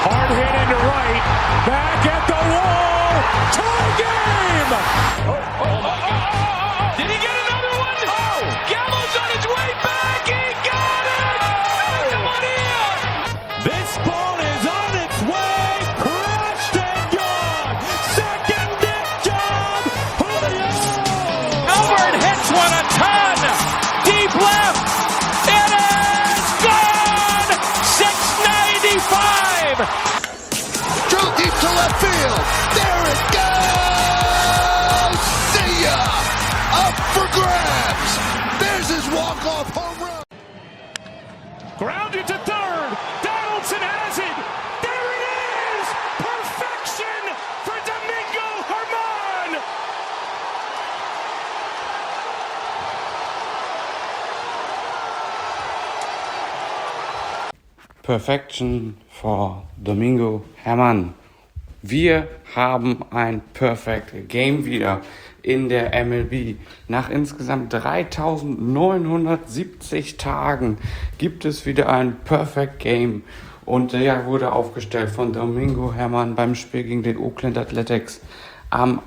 Hard hit into right. Back at the wall. Tie game. Did he get another one? Oh! Gallo's on his way back. He got it. Come on in. This ball is on its way. Crushed and gone. Second deck job. Julio. Albert hits one a ton. Deep left. It is gone. 695. Drew deep to left field. There it goes. See ya. Up for grabs. There's his walk-off home run. Grounded to third. Donaldson has it. There it is. Perfection for Domingo Germán. Perfection for Domingo Germán. Wir haben ein Perfect Game wieder in der MLB. Nach insgesamt 3970 Tagen gibt es wieder ein Perfect Game. Und der wurde aufgestellt von Domingo Germán beim Spiel gegen den Oakland Athletics am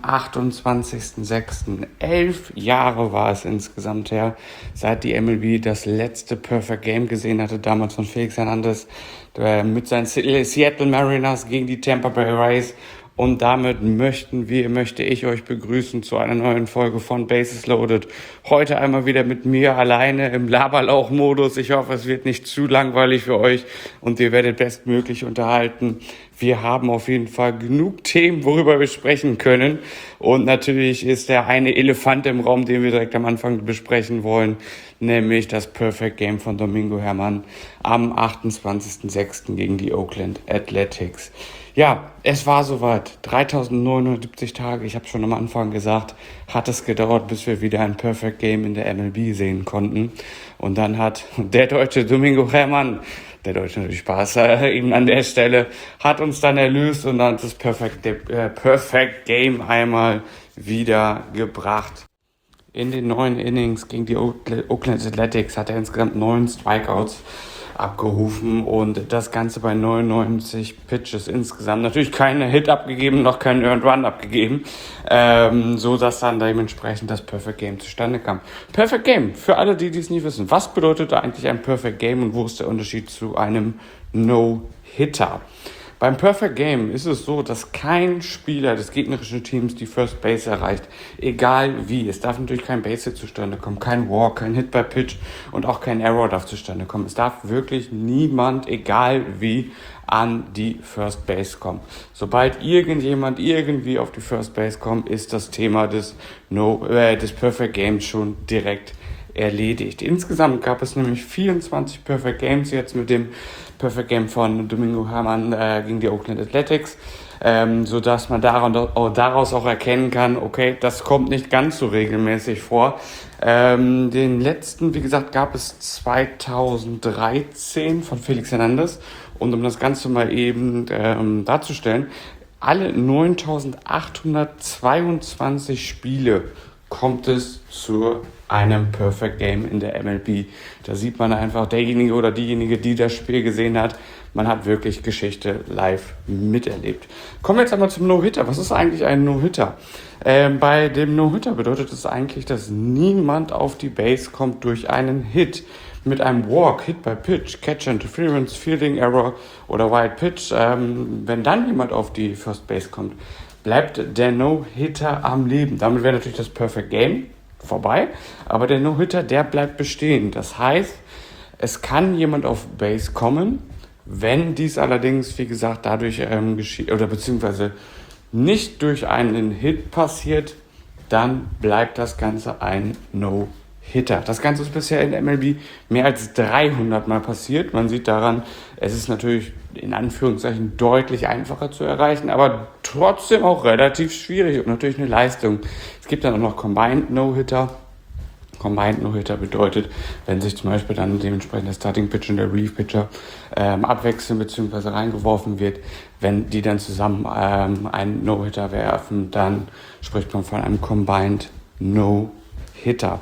28.06. 11 Jahre war es insgesamt her, seit die MLB das letzte Perfect Game gesehen hatte, damals von Felix Hernandez mit seinen Seattle Mariners gegen die Tampa Bay Rays. Und damit möchte ich euch begrüßen zu einer neuen Folge von Bases Loaded. Heute einmal wieder mit mir alleine im Laberlauch-Modus. Ich hoffe, es wird nicht zu langweilig für euch und ihr werdet bestmöglich unterhalten. Wir haben auf jeden Fall genug Themen, worüber wir sprechen können. Und natürlich ist der eine Elefant im Raum, den wir direkt am Anfang besprechen wollen, nämlich das Perfect Game von Domingo Germán am 28.06. gegen die Oakland Athletics. Ja, es war soweit. 3970 Tage, ich habe schon am Anfang gesagt, hat es gedauert, bis wir wieder ein Perfect Game in der MLB sehen konnten. Und dann hat der deutsche Domingo Germán, der Deutsche natürlich Spaß, eben an der Stelle, hat uns dann erlöst und dann das Perfect Game einmal wieder gebracht. In den 9 Innings gegen die Oakland Athletics hat er insgesamt 9 Strikeouts abgerufen und das Ganze bei 99 Pitches insgesamt. Natürlich keine Hit abgegeben, noch keinen Earned Run abgegeben, so dass dann dementsprechend das Perfect Game zustande kam. Perfect Game, für alle, die es nicht wissen. Was bedeutet eigentlich ein Perfect Game und wo ist der Unterschied zu einem No-Hitter? Beim Perfect Game ist es so, dass kein Spieler des gegnerischen Teams die First Base erreicht, egal wie. Es darf natürlich kein Base-Hit zustande kommen, kein Walk, kein Hit by Pitch und auch kein Error darf zustande kommen. Es darf wirklich niemand, egal wie, an die First Base kommen. Sobald irgendjemand irgendwie auf die First Base kommt, ist das Thema des Perfect Games schon direkt erledigt. Insgesamt gab es nämlich 24 Perfect Games jetzt mit dem Perfect Game von Domingo Germán gegen die Oakland Athletics, sodass man daraus auch erkennen kann, okay, das kommt nicht ganz so regelmäßig vor. Den letzten, wie gesagt, gab es 2013 von Felix Hernandez. Und um das Ganze mal eben darzustellen, alle 9.822 Spiele kommt es zu einem Perfect Game in der MLB. Da sieht man einfach, derjenige oder diejenige, die das Spiel gesehen hat, man hat wirklich Geschichte live miterlebt. Kommen wir jetzt einmal zum No-Hitter. Was ist eigentlich ein No-Hitter? Bei dem No-Hitter bedeutet es eigentlich, dass niemand auf die Base kommt durch einen Hit. Mit einem Walk, Hit by Pitch, Catch Interference, Fielding Error oder Wild Pitch, wenn dann jemand auf die First Base kommt, bleibt der No-Hitter am Leben. Damit wäre natürlich das Perfect Game vorbei, aber der No-Hitter, der bleibt bestehen. Das heißt, es kann jemand auf Base kommen, wenn dies allerdings, wie gesagt, dadurch geschieht, oder beziehungsweise nicht durch einen Hit passiert, dann bleibt das Ganze ein No-Hitter. Das Ganze ist bisher in der MLB mehr als 300 Mal passiert. Man sieht daran, es ist natürlich in Anführungszeichen deutlich einfacher zu erreichen, aber trotzdem auch relativ schwierig und natürlich eine Leistung. Es gibt dann auch noch Combined No-Hitter. Combined No-Hitter bedeutet, wenn sich zum Beispiel dann dementsprechend der Starting Pitcher und der Relief Pitcher abwechseln bzw. reingeworfen wird, wenn die dann zusammen einen No-Hitter werfen, dann spricht man von einem Combined No-Hitter.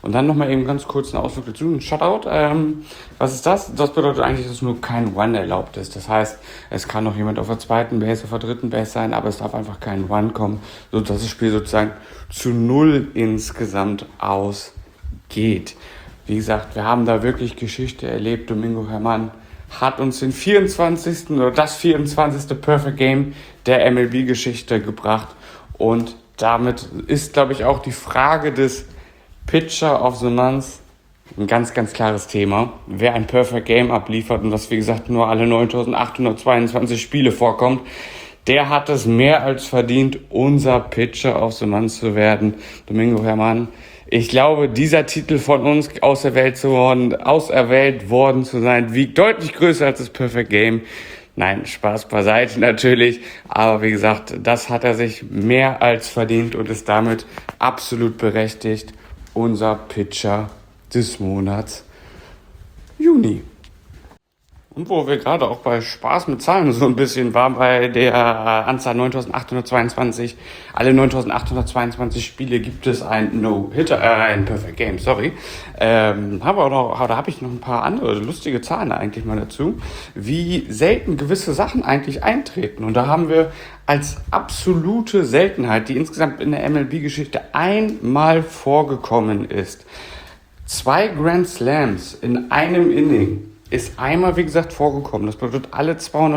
Und dann nochmal eben ganz kurz einen Ausflug dazu, ein Shutout. Was ist das? Das bedeutet eigentlich, dass nur kein Run erlaubt ist. Das heißt, es kann noch jemand auf der zweiten Base, auf der dritten Base sein, aber es darf einfach kein Run kommen, sodass das Spiel sozusagen zu 0 insgesamt ausgeht. Wie gesagt, wir haben da wirklich Geschichte erlebt. Domingo Germán hat uns den 24. oder das 24. Perfect Game der MLB-Geschichte gebracht. Und damit ist, glaube ich, auch die Frage des Pitcher of the Month ein ganz, ganz klares Thema. Wer ein Perfect Game abliefert und was, wie gesagt, nur alle 9.822 Spiele vorkommt, der hat es mehr als verdient, unser Pitcher of the Month zu werden. Domingo Germán. Ich glaube, dieser Titel von uns auserwählt worden zu sein, wiegt deutlich größer als das Perfect Game. Nein, Spaß beiseite natürlich. Aber wie gesagt, das hat er sich mehr als verdient und ist damit absolut berechtigt, unser Pitcher des Monats Juni. Und wo wir gerade auch bei Spaß mit Zahlen so ein bisschen waren, bei der Anzahl 9.822, alle 9.822 Spiele gibt es ein No-Hitter, ein Perfect Game, sorry. Da habe ich noch ein paar andere lustige Zahlen eigentlich mal dazu, wie selten gewisse Sachen eigentlich eintreten. Und da haben wir als absolute Seltenheit, die insgesamt in der MLB-Geschichte einmal vorgekommen ist, 2 Grand Slams in einem Inning. Ist einmal, wie gesagt, vorgekommen. Das bedeutet, alle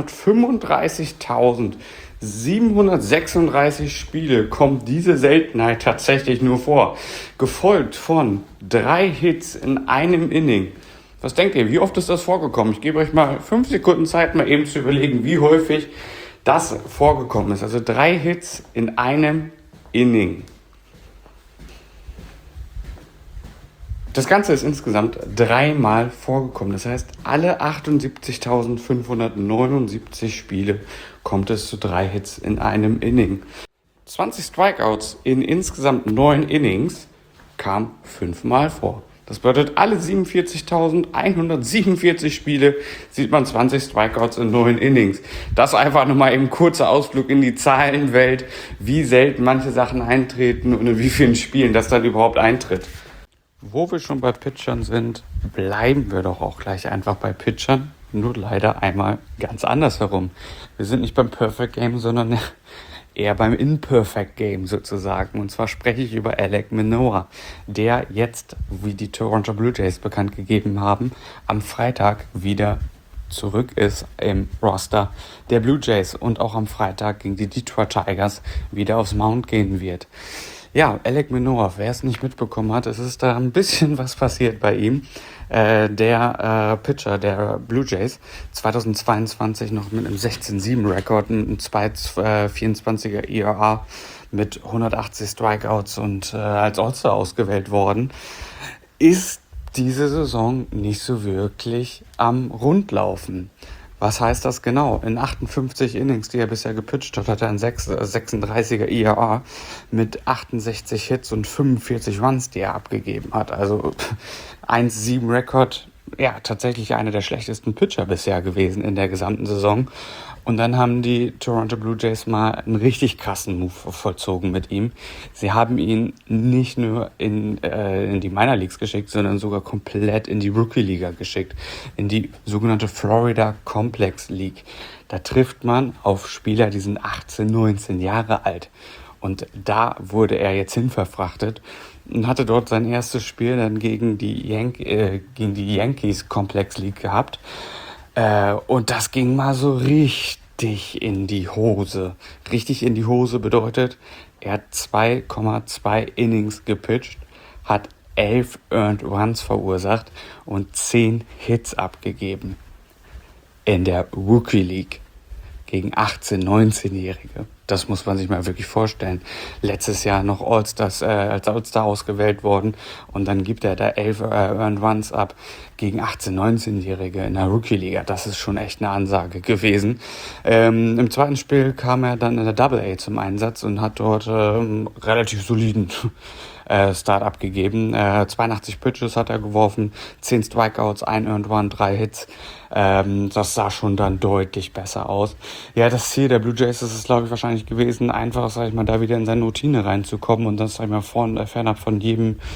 235.736 Spiele kommt diese Seltenheit tatsächlich nur vor. Gefolgt von 3 Hits in einem Inning. Was denkt ihr, wie oft ist das vorgekommen? Ich gebe euch mal 5 Sekunden Zeit, mal eben zu überlegen, wie häufig das vorgekommen ist. Also 3 Hits in einem Inning. Das Ganze ist insgesamt 3-mal vorgekommen. Das heißt, alle 78.579 Spiele kommt es zu 3 Hits in einem Inning. 20 Strikeouts in insgesamt 9 Innings kam 5-mal vor. Das bedeutet, alle 47.147 Spiele sieht man 20 Strikeouts in 9 Innings. Das einfach nochmal eben ein kurzer Ausflug in die Zahlenwelt, wie selten manche Sachen eintreten und in wie vielen Spielen das dann überhaupt eintritt. Wo wir schon bei Pitchern sind, bleiben wir doch auch gleich einfach bei Pitchern, nur leider einmal ganz anders herum. Wir sind nicht beim Perfect Game, sondern eher beim Imperfect Game sozusagen. Und zwar spreche ich über Alek Manoah, der jetzt, wie die Toronto Blue Jays bekannt gegeben haben, am Freitag wieder zurück ist im Roster der Blue Jays und auch am Freitag gegen die Detroit Tigers wieder aufs Mound gehen wird. Ja, Alek Manoah, wer es nicht mitbekommen hat, es ist da ein bisschen was passiert bei ihm. Der Pitcher der Blue Jays 2022 noch mit einem 16-7-Rekord, einem 2,24er ERA mit 180 Strikeouts und als All-Star ausgewählt worden, ist diese Saison nicht so wirklich am Rundlaufen. Was heißt das genau? In 58 Innings, die er bisher gepitcht hat, hat er einen 36er ERA mit 68 Hits und 45 Runs, die er abgegeben hat. Also 1,7 Rekord, ja, tatsächlich einer der schlechtesten Pitcher bisher gewesen in der gesamten Saison. Und dann haben die Toronto Blue Jays mal einen richtig krassen Move vollzogen mit ihm. Sie haben ihn nicht nur in die Minor Leagues geschickt, sondern sogar komplett in die Rookie-Liga geschickt, in die sogenannte Florida Complex League. Da trifft man auf Spieler, die sind 18, 19 Jahre alt. Und da wurde er jetzt hinverfrachtet und hatte dort sein erstes Spiel dann gegen die Yankees Complex League gehabt. Und das ging mal so richtig in die Hose. Richtig in die Hose bedeutet, er hat 2,2 Innings gepitcht, hat 11 Earned Runs verursacht und 10 Hits abgegeben. In der Rookie League gegen 18-, 19-Jährige. Das muss man sich mal wirklich vorstellen. Letztes Jahr noch als All-Star ausgewählt worden und dann gibt er da 11 Earned Runs ab gegen 18-, 19-Jährige in der Rookie-Liga. Das ist schon echt eine Ansage gewesen. Im zweiten Spiel kam er dann in der Double-A zum Einsatz und hat dort relativ soliden Start abgegeben. 82 Pitches hat er geworfen, 10 Strikeouts, 1 Earned Run, 3 Hits. Das sah schon dann deutlich besser aus. Ja, das Ziel der Blue Jays ist es, glaube ich, wahrscheinlich gewesen, einfach, sag ich mal, da wieder in seine Routine reinzukommen und das, sag ich mal, fernab von jedem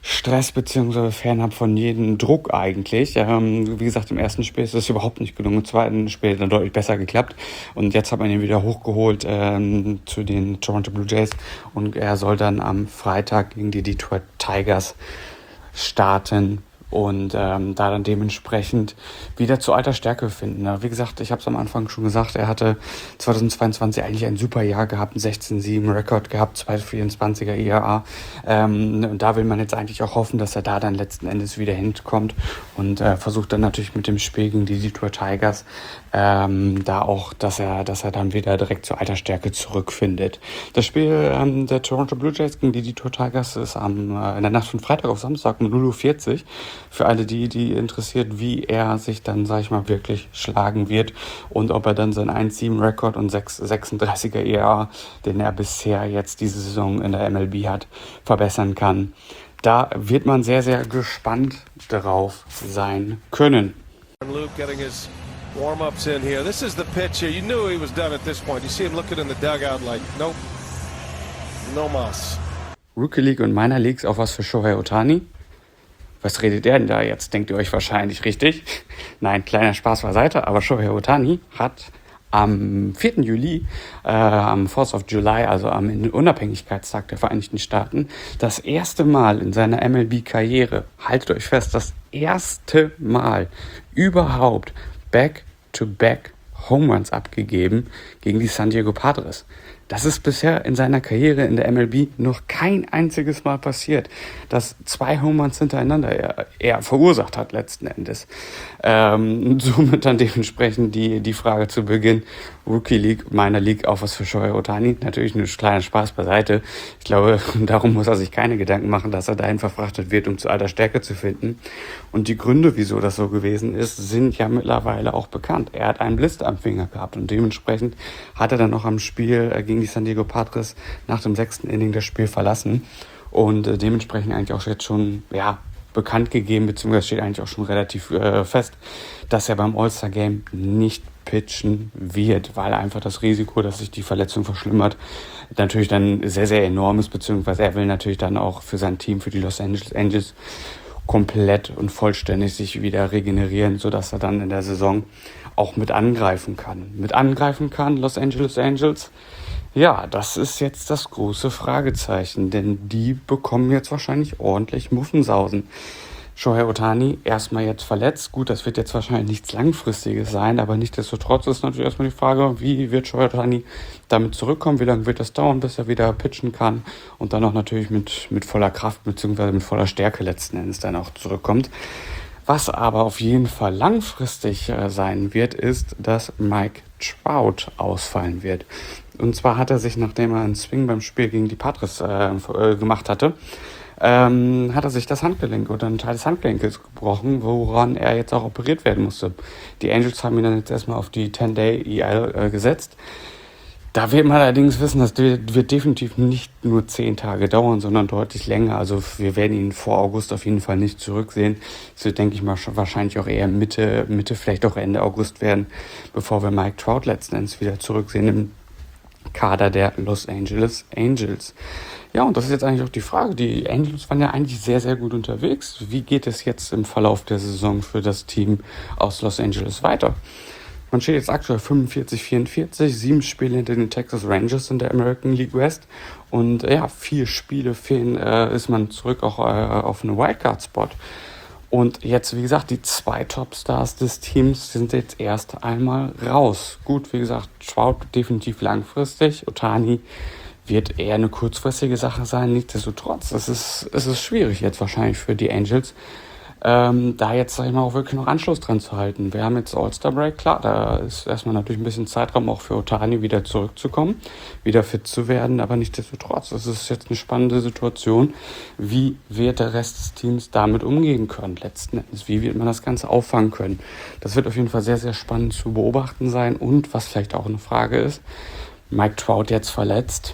Stress beziehungsweise fernab von jedem Druck eigentlich. Wie gesagt, im ersten Spiel ist es überhaupt nicht gelungen. Im zweiten Spiel hat dann deutlich besser geklappt. Und jetzt hat man ihn wieder hochgeholt zu den Toronto Blue Jays. Und er soll dann am Freitag gegen die Detroit Tigers starten. Und da dann dementsprechend wieder zu alter Stärke finden. Wie gesagt, ich habe es am Anfang schon gesagt, er hatte 2022 eigentlich ein super Jahr gehabt, einen 16-7-Rekord gehabt, 2,24er ERA. Und da will man jetzt eigentlich auch hoffen, dass er da dann letzten Endes wieder hinkommt und versucht dann natürlich mit dem Spiel gegen die Detroit Tigers da auch, dass er dann wieder direkt zur alter Stärke zurückfindet. Das Spiel der Toronto Blue Jays gegen die Detroit Tigers ist in der Nacht von Freitag auf Samstag um 0:40 Uhr. Für alle die interessiert, wie er sich dann, sag ich mal, wirklich schlagen wird und ob er dann seinen 1,7-Rekord und 36er ERA, den er bisher jetzt diese Saison in der MLB hat, verbessern kann. Da wird man sehr, sehr gespannt darauf sein können. Luke getting his warm-ups in here. This is the pitch here. You knew he was done at this point. You see him looking in the dugout like, nope, no mas. Rookie League und Minor Leagues auch was für Shohei Ohtani? Was redet der denn da jetzt? Denkt ihr euch wahrscheinlich richtig? Nein, kleiner Spaß beiseite, aber Shohei Ohtani hat am 4. Juli, am 4th of July, also am Unabhängigkeitstag der Vereinigten Staaten, das erste Mal in seiner MLB-Karriere, haltet euch fest, das erste Mal überhaupt Back-to-Back Home Runs abgegeben gegen die San Diego Padres. Das ist bisher in seiner Karriere in der MLB noch kein einziges Mal passiert, dass 2 Home Runs hintereinander er verursacht hat letzten Endes. Somit dann dementsprechend die Frage zu Beginn, Rookie League, Minor League, auch was für Shohei Ohtani. Natürlich ein kleiner Spaß beiseite. Ich glaube, darum muss er sich keine Gedanken machen, dass er dahin verfrachtet wird, um zu alter Stärke zu finden. Und die Gründe, wieso das so gewesen ist, sind ja mittlerweile auch bekannt. Er hat einen Blister am Finger gehabt und dementsprechend hat er dann noch am Spiel gegen die San Diego Padres nach dem 6. Inning das Spiel verlassen und dementsprechend eigentlich auch jetzt schon bekannt gegeben, beziehungsweise steht eigentlich auch schon relativ fest, dass er beim All-Star-Game nicht pitchen wird, weil einfach das Risiko, dass sich die Verletzung verschlimmert, natürlich dann sehr, sehr enorm ist, beziehungsweise er will natürlich dann auch für sein Team, für die Los Angeles Angels, komplett und vollständig sich wieder regenerieren, sodass er dann in der Saison auch mit angreifen kann. Los Angeles Angels. Ja, das ist jetzt das große Fragezeichen, denn die bekommen jetzt wahrscheinlich ordentlich Muffensausen. Shohei Ohtani erstmal jetzt verletzt. Gut, das wird jetzt wahrscheinlich nichts Langfristiges sein, aber nichtsdestotrotz ist natürlich erstmal die Frage, wie wird Shohei Ohtani damit zurückkommen, wie lange wird das dauern, bis er wieder pitchen kann und dann auch natürlich mit voller Kraft bzw. mit voller Stärke letzten Endes dann auch zurückkommt. Was aber auf jeden Fall langfristig sein wird, ist, dass Mike Trout ausfallen wird. Und zwar hat er sich, nachdem er einen Swing beim Spiel gegen die Padres gemacht hatte, hat er sich das Handgelenk oder einen Teil des Handgelenkes gebrochen, woran er jetzt auch operiert werden musste. Die Angels haben ihn dann jetzt erstmal auf die 10-Day EL gesetzt. Da wird man allerdings wissen, das wird definitiv nicht nur 10 Tage dauern, sondern deutlich länger. Also wir werden ihn vor August auf jeden Fall nicht zurücksehen. Das wird, denke ich mal, wahrscheinlich auch eher Mitte, vielleicht auch Ende August werden, bevor wir Mike Trout letzten Endes wieder zurücksehen im Kader der Los Angeles Angels. Ja, und das ist jetzt eigentlich auch die Frage. Die Angels waren ja eigentlich sehr, sehr gut unterwegs. Wie geht es jetzt im Verlauf der Saison für das Team aus Los Angeles weiter? Man steht jetzt aktuell 45-44, 7 Spiele hinter den Texas Rangers in der American League West. Und 4 Spiele fehlen, ist man zurück auch auf einen Wildcard-Spot. Und jetzt, wie gesagt, die 2 Topstars des Teams sind jetzt erst einmal raus. Gut, wie gesagt, Trout definitiv langfristig. Ohtani wird eher eine kurzfristige Sache sein. Nichtsdestotrotz, es ist schwierig jetzt wahrscheinlich für die Angels, da jetzt, sag ich mal, auch wirklich noch Anschluss dran zu halten. Wir haben jetzt All-Star-Break, klar, da ist erstmal natürlich ein bisschen Zeitraum auch für Ohtani wieder zurückzukommen, wieder fit zu werden, aber nichtsdestotrotz, es ist jetzt eine spannende Situation. Wie wird der Rest des Teams damit umgehen können letzten Endes? Wie wird man das Ganze auffangen können? Das wird auf jeden Fall sehr, sehr spannend zu beobachten sein und was vielleicht auch eine Frage ist, Mike Trout jetzt verletzt,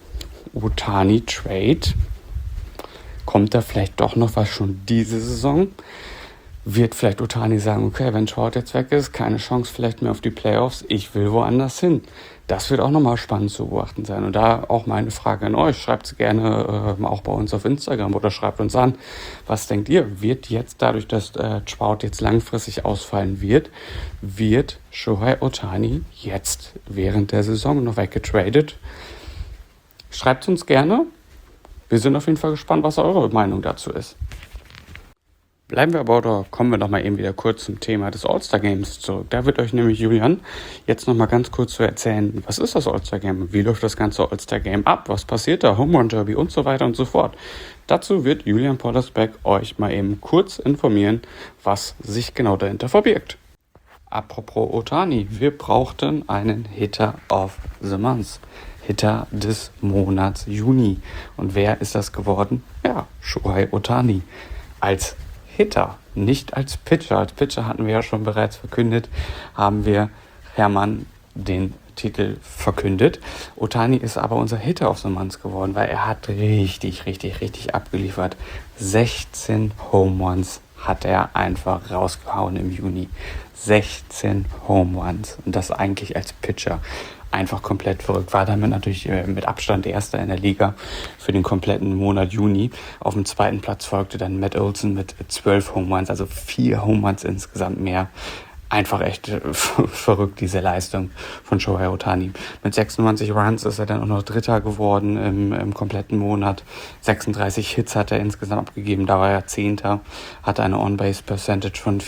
Ohtani Trade. Kommt da vielleicht doch noch was schon diese Saison? wird vielleicht Ohtani sagen, okay, wenn Trout jetzt weg ist, keine Chance vielleicht mehr auf die Playoffs, ich will woanders hin. Das wird auch nochmal spannend zu beobachten sein. Und da auch meine Frage an euch, schreibt es gerne auch bei uns auf Instagram oder schreibt uns an, was denkt ihr, wird jetzt dadurch, dass Trout jetzt langfristig ausfallen wird Shohei Ohtani jetzt während der Saison noch weggetradet? Schreibt es uns gerne. Wir sind auf jeden Fall gespannt, was eure Meinung dazu ist. Bleiben wir aber oder kommen wir noch mal eben wieder kurz zum Thema des All-Star-Games zurück. Da wird euch nämlich Julian jetzt noch mal ganz kurz zu erzählen, was ist das All-Star-Game, wie läuft das ganze All-Star-Game ab, was passiert da, Home Run Derby und so weiter und so fort. Dazu wird Julian Pollersbeck euch mal eben kurz informieren, was sich genau dahinter verbirgt. Apropos Ohtani, wir brauchten einen Hitter of the Month. Hitter des Monats Juni. Und wer ist das geworden? Ja, Shohei Ohtani. Als Hitter, nicht als Pitcher. Als Pitcher hatten wir ja schon bereits verkündet, haben wir Hermann den Titel verkündet. Ohtani ist aber unser Hitter of the Month geworden, weil er hat richtig abgeliefert. 16 Home Runs hat er einfach rausgehauen im Juni. 16 Home Runs. Und das eigentlich als Pitcher. Einfach komplett verrückt. War damit natürlich mit Abstand Erster in der Liga für den kompletten Monat Juni. Auf dem zweiten Platz folgte dann Matt Olson mit 12 Home Runs, also 4 Home Runs insgesamt mehr. Einfach echt verrückt, diese Leistung von Shohei Ohtani. Mit 26 Runs ist er dann auch noch Dritter geworden im kompletten Monat. 36 Hits hat er insgesamt abgegeben, da war er Zehnter. Hatte eine On-Base-Percentage von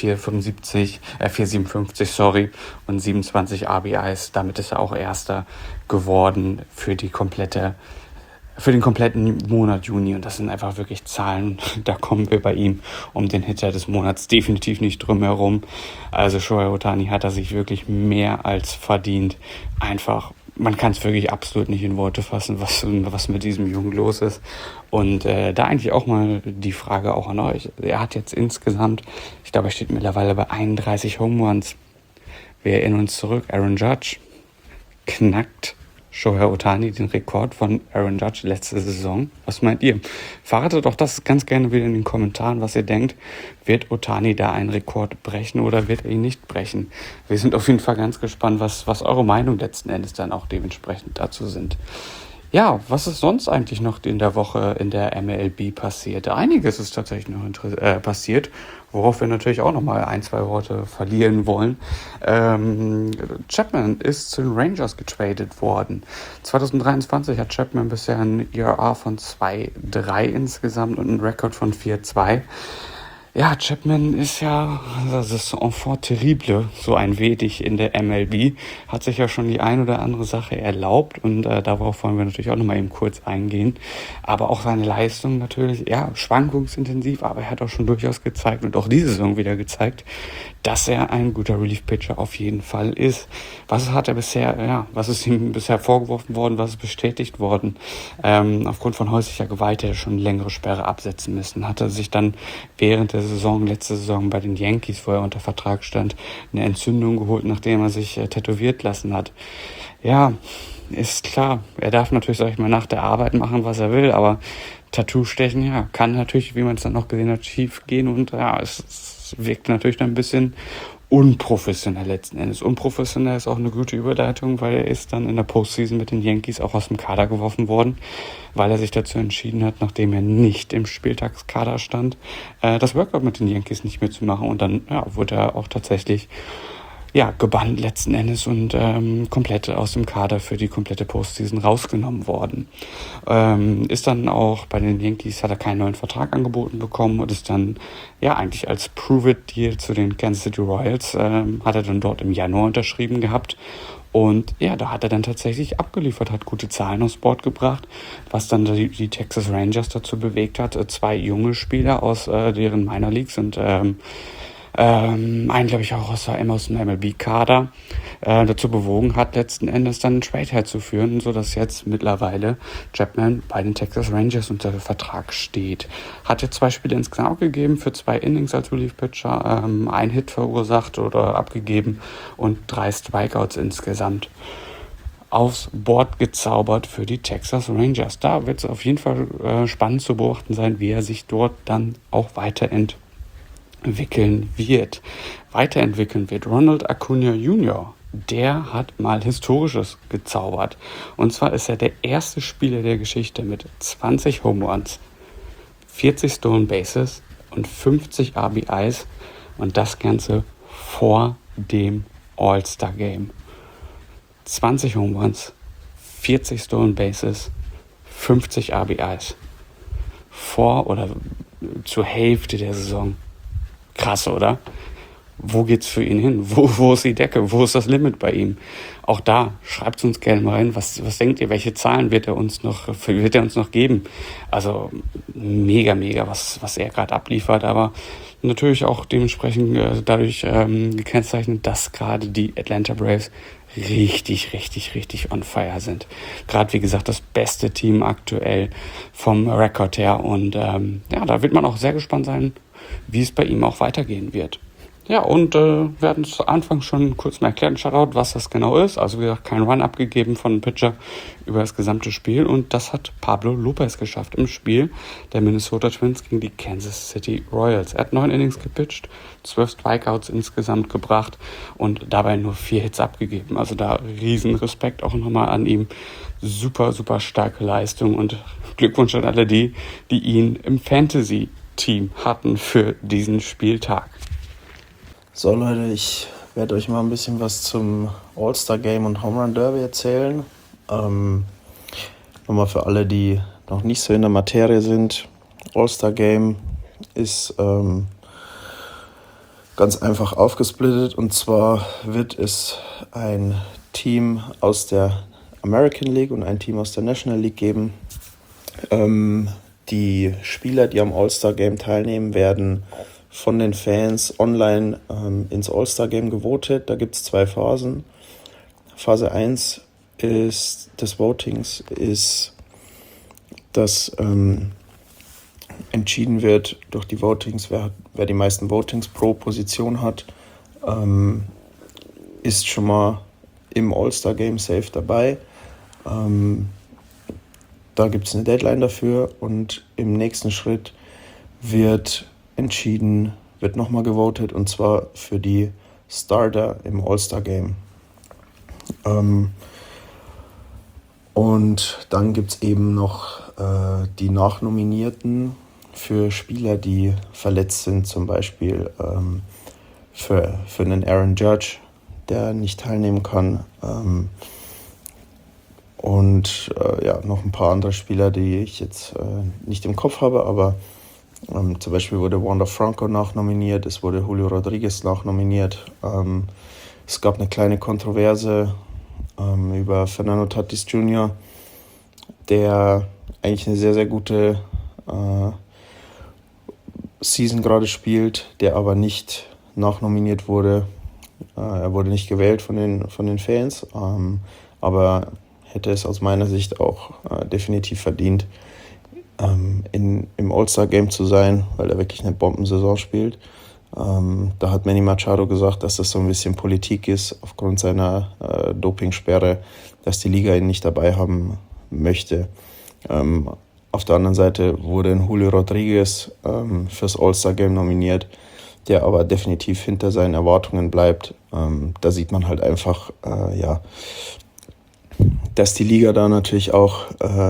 457 und 27 RBIs. Damit ist er auch Erster geworden für den kompletten Monat Juni. Und das sind einfach wirklich Zahlen, da kommen wir bei ihm um den Hitter des Monats definitiv nicht drum herum. Also Shohei Ohtani hat er sich wirklich mehr als verdient. Einfach, man kann es wirklich absolut nicht in Worte fassen, was mit diesem Jungen los ist. Und da eigentlich auch mal die Frage auch an euch. Er hat jetzt insgesamt, ich glaube, er steht mittlerweile bei 31 Home Runs. Wir erinnern uns zurück, Aaron Judge knackt Shohei Ohtani den Rekord von Aaron Judge letzte Saison. Was meint ihr? Verratet doch das ganz gerne wieder in den Kommentaren, was ihr denkt. Wird Ohtani da einen Rekord brechen oder wird er ihn nicht brechen? Wir sind auf jeden Fall ganz gespannt, was eure Meinung letzten Endes dann auch dementsprechend dazu sind. Ja, was ist sonst eigentlich noch in der Woche in der MLB passiert? Einiges ist tatsächlich noch passiert, worauf wir natürlich auch nochmal 1-2 Worte verlieren wollen. Chapman ist zu den Rangers getradet worden. 2023 hat Chapman bisher ein ERA von 2,3 insgesamt und einen Rekord von 4,2. Ja, Chapman ist ja, das ist enfant terrible, so ein wenig in der MLB, hat sich ja schon die ein oder andere Sache erlaubt und darauf wollen wir natürlich auch nochmal eben kurz eingehen. Aber auch seine Leistung natürlich, ja, schwankungsintensiv, aber er hat auch schon durchaus gezeigt und auch diese Saison wieder gezeigt, dass er ein guter Relief-Pitcher auf jeden Fall ist. Was hat er bisher, was ist ihm bisher vorgeworfen worden, was ist bestätigt worden? Aufgrund von häuslicher Gewalt hätte er schon längere Sperre absetzen müssen, hatte sich dann während der letzte Saison bei den Yankees, wo er unter Vertrag stand, eine Entzündung geholt, nachdem er sich tätowiert lassen hat. Ja, ist klar, er darf natürlich, sag ich mal, nach der Arbeit machen, was er will, aber Tattoo-Stechen, ja, kann natürlich, wie man es dann noch gesehen hat, schief gehen und ja, es wirkt natürlich dann ein bisschen unprofessionell letzten Endes. Unprofessionell ist auch eine gute Überleitung, weil er ist dann in der Postseason mit den Yankees auch aus dem Kader geworfen worden, weil er sich dazu entschieden hat, nachdem er nicht im Spieltagskader stand, das Workout mit den Yankees nicht mehr zu machen und dann wurde er auch tatsächlich gebannt letzten Endes und komplett aus dem Kader für die komplette Postseason rausgenommen worden. Ist dann auch bei den Yankees, hat er keinen neuen Vertrag angeboten bekommen und ist dann eigentlich als Prove-It-Deal zu den Kansas City Royals, hat er dann dort im Januar unterschrieben gehabt. Und da hat er dann tatsächlich abgeliefert, hat gute Zahlen aufs Board gebracht, was dann die Texas Rangers dazu bewegt hat, 2 junge Spieler aus deren Minor Leagues und einen, glaube ich, auch aus dem MLB-Kader dazu bewogen hat, letzten Endes dann einen Trade herzuführen, sodass jetzt mittlerweile Chapman bei den Texas Rangers unter Vertrag steht. Hat jetzt 2 Spiele insgesamt abgegeben für 2 Innings als Relief-Pitcher, ein Hit verursacht oder abgegeben und 3 Strikeouts insgesamt aufs Board gezaubert für die Texas Rangers. Da wird es auf jeden Fall spannend zu beobachten sein, wie er sich dort dann auch weiterentwickelt. weiterentwickeln wird. Ronald Acuna Jr., der hat mal Historisches gezaubert. Und zwar ist er der erste Spieler der Geschichte mit 20 Home Runs, 40 Stolen Bases und 50 RBIs und das Ganze vor dem All-Star Game. 20 Home Runs, 40 Stolen Bases, 50 RBIs. Vor oder zur Hälfte der Saison. Krass, oder? Wo geht's für ihn hin? Wo ist die Decke? Wo ist das Limit bei ihm? Auch da, schreibt uns gerne mal rein. Was denkt ihr? Welche Zahlen wird er uns noch geben? Also mega, was er gerade abliefert. Aber natürlich auch dementsprechend dadurch gekennzeichnet, dass gerade die Atlanta Braves richtig on fire sind. Gerade, wie gesagt, das beste Team aktuell vom Rekord her. Und da wird man auch sehr gespannt sein, wie es bei ihm auch weitergehen wird. Ja, und wir hatten es zu Anfang schon kurz mal erklärt, Shoutout, was das genau ist. Also wie gesagt, kein Run abgegeben von einem Pitcher über das gesamte Spiel. Und das hat Pablo Lopez geschafft im Spiel der Minnesota Twins gegen die Kansas City Royals. Er hat 9 Innings gepitcht, 12 Strikeouts insgesamt gebracht und dabei nur 4 Hits abgegeben. Also da riesen Respekt auch nochmal an ihm. Super starke Leistung und Glückwunsch an alle die ihn im Fantasy-Team hatten für diesen Spieltag. So Leute, ich werde euch mal ein bisschen was zum All-Star-Game und Home Run Derby erzählen. Nochmal für alle, die noch nicht so in der Materie sind. All-Star-Game ist ganz einfach aufgesplittet, und zwar wird es ein Team aus der American League und ein Team aus der National League geben. Die Spieler, die am All-Star-Game teilnehmen, werden von den Fans online ins All-Star-Game gewotet. Da gibt es 2 Phasen. Phase 1 des Votings ist, dass entschieden wird durch die Votings, wer die meisten Votings pro Position hat, ist schon mal im All-Star-Game safe dabei. Da gibt es eine Deadline dafür, und im nächsten Schritt wird nochmal gewotet, und zwar für die Starter im All-Star-Game. Und dann gibt es eben noch die Nachnominierten für Spieler, die verletzt sind, zum Beispiel für einen Aaron Judge, der nicht teilnehmen kann. Und noch ein paar andere Spieler, die ich jetzt nicht im Kopf habe, aber zum Beispiel wurde Wander Franco nachnominiert, es wurde Julio Rodriguez nachnominiert. Es gab eine kleine Kontroverse über Fernando Tatis Jr., der eigentlich eine sehr gute Season gerade spielt, der aber nicht nachnominiert wurde. Er wurde nicht gewählt von den Fans, aber hätte es aus meiner Sicht auch definitiv verdient, im All-Star-Game zu sein, weil er wirklich eine Bombensaison spielt. Da hat Manny Machado gesagt, dass das so ein bisschen Politik ist, aufgrund seiner Dopingsperre, dass die Liga ihn nicht dabei haben möchte. Auf der anderen Seite wurde ein Julio Rodriguez fürs All-Star-Game nominiert, der aber definitiv hinter seinen Erwartungen bleibt. Da sieht man halt einfach, dass die Liga da natürlich auch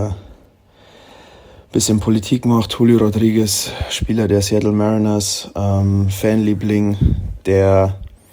bisschen Politik macht. Julio Rodriguez, Spieler der Seattle Mariners, Fanliebling, der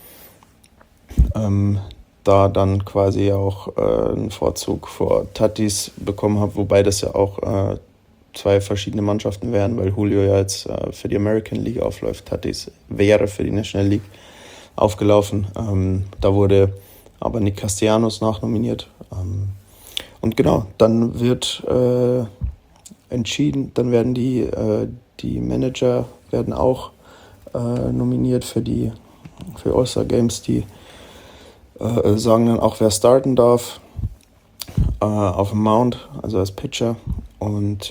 da dann quasi auch einen Vorzug vor Tatis bekommen hat, wobei das ja auch 2 verschiedene Mannschaften wären, weil Julio ja jetzt für die American League aufläuft. Tatis wäre für die National League aufgelaufen. Da wurde aber Nick Castellanos nachnominiert. Und genau, dann wird entschieden, dann werden die Manager werden auch nominiert für All-Star Games, die sagen dann auch, wer starten darf auf dem Mound, also als Pitcher. Und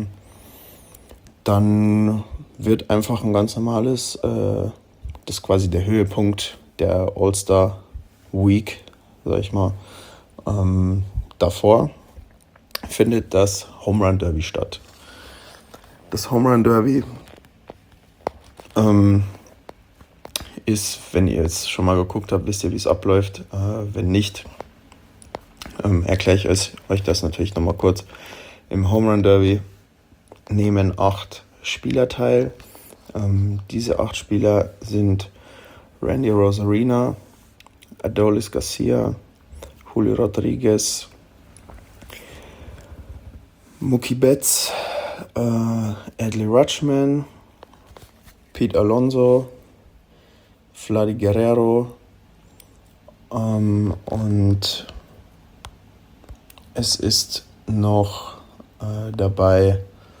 dann wird einfach ein ganz normales, das ist quasi der Höhepunkt der All-Star Week, sag ich mal, davor findet das Home Run Derby statt. Das Home Run Derby ist, wenn ihr jetzt schon mal geguckt habt, wisst ihr, wie es abläuft. Wenn nicht, erkläre ich euch das natürlich nochmal kurz. Im Home Run Derby nehmen 8 Spieler teil. Diese 8 Spieler sind Randy Arozarena, Adolis Garcia, Julio Rodriguez, Mookie Betts, Adley Rutschman, Pete Alonso, Vladdy Guerrero und es ist noch dabei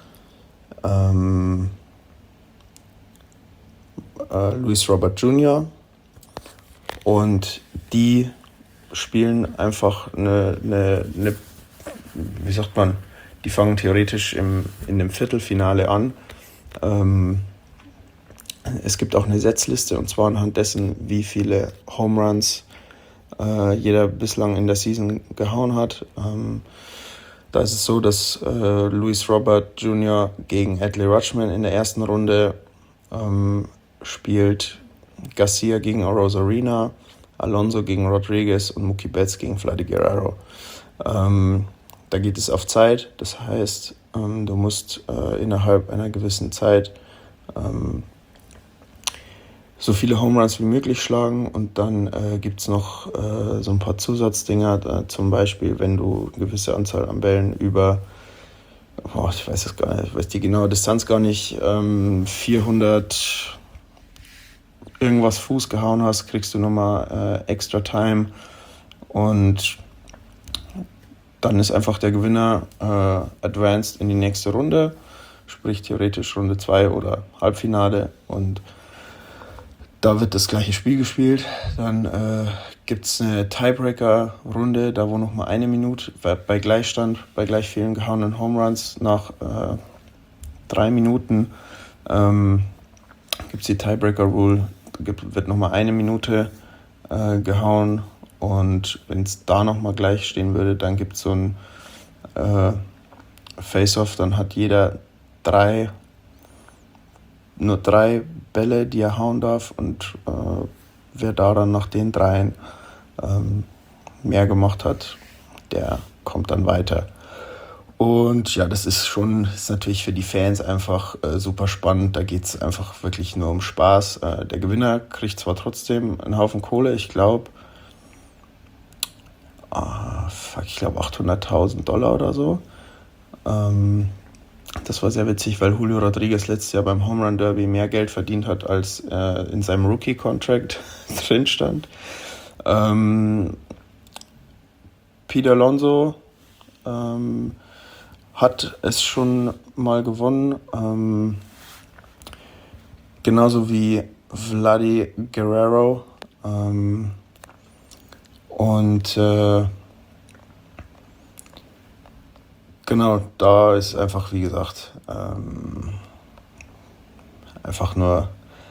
Luis Robert Jr. und die spielen einfach eine wie sagt man, die fangen theoretisch in dem Viertelfinale an. Es gibt auch eine Setzliste, und zwar anhand dessen, wie viele Home Runs jeder bislang in der Season gehauen hat. Da ist es so, dass Luis Robert Jr. gegen Adley Rutschman in der ersten Runde spielt, Garcia gegen Arozarena, Alonso gegen Rodriguez und Mookie Betts gegen Vladdy Guerrero. Da geht es auf Zeit, das heißt, du musst innerhalb einer gewissen Zeit so viele Home Runs wie möglich schlagen, und dann gibt es noch so ein paar Zusatzdinger, zum Beispiel, wenn du eine gewisse Anzahl an Bällen über, ich weiß es gar nicht, ich weiß die genaue Distanz gar nicht, 400 irgendwas Fuß gehauen hast, kriegst du nochmal Extra Time, und dann ist einfach der Gewinner advanced in die nächste Runde, sprich theoretisch Runde 2 oder Halbfinale, und da wird das gleiche Spiel gespielt. Dann gibt es eine Tiebreaker-Runde, da wo nochmal 1 Minute bei Gleichstand, bei gleich vielen gehauenen Home Runs nach 3 Minuten gibt es die Tiebreaker-Rule, wird nochmal 1 Minute gehauen, und wenn es da nochmal gleich stehen würde, dann gibt es so ein Face-Off, dann hat jeder nur 3 Bälle, die er hauen darf, und wer da dann nach den 3 mehr gemacht hat, der kommt dann weiter. Und ja, das ist natürlich für die Fans einfach super spannend. Da geht es einfach wirklich nur um Spaß. Der Gewinner kriegt zwar trotzdem einen Haufen Kohle, ich glaube $800.000 oder so. Das war sehr witzig, weil Julio Rodriguez letztes Jahr beim Home Run Derby mehr Geld verdient hat, als in seinem Rookie-Contract drin stand. Pete Alonso hat es schon mal gewonnen, genauso wie Vladdy Guerrero. Genau, da ist einfach, wie gesagt, einfach nur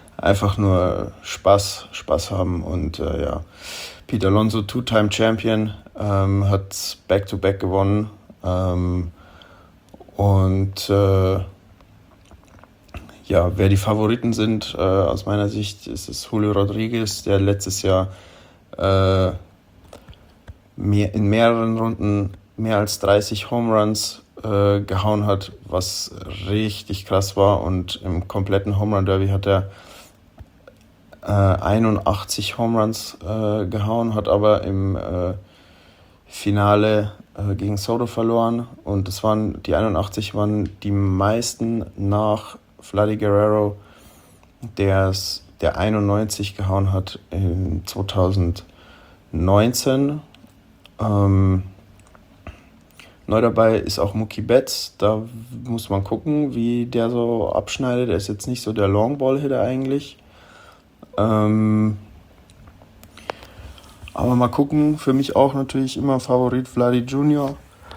Spaß haben, und ja, Pete Alonso, Two-Time Champion, hat Back-to-Back gewonnen, und ja, wer die Favoriten sind, aus meiner Sicht ist es Julio Rodriguez, der letztes Jahr in mehreren Runden mehr als 30 Home Runs gehauen hat, was richtig krass war, und im kompletten Home Run Derby hat er 81 Home Runs gehauen, hat aber im Finale gegen Soto verloren, und die 81 waren die meisten nach Vladdy Guerrero, der 91 gehauen hat in 2019. Neu dabei ist auch Mookie Betts. Da muss man gucken, wie der so abschneidet. Er ist jetzt nicht so der Longball-Hitter eigentlich. Aber mal gucken. Für mich auch natürlich immer Favorit Vladdy Jr.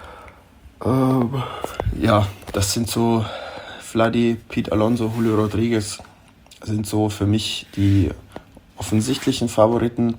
Ja, das sind so Vladdy, Pete Alonso, Julio Rodriguez sind so für mich die offensichtlichen Favoriten.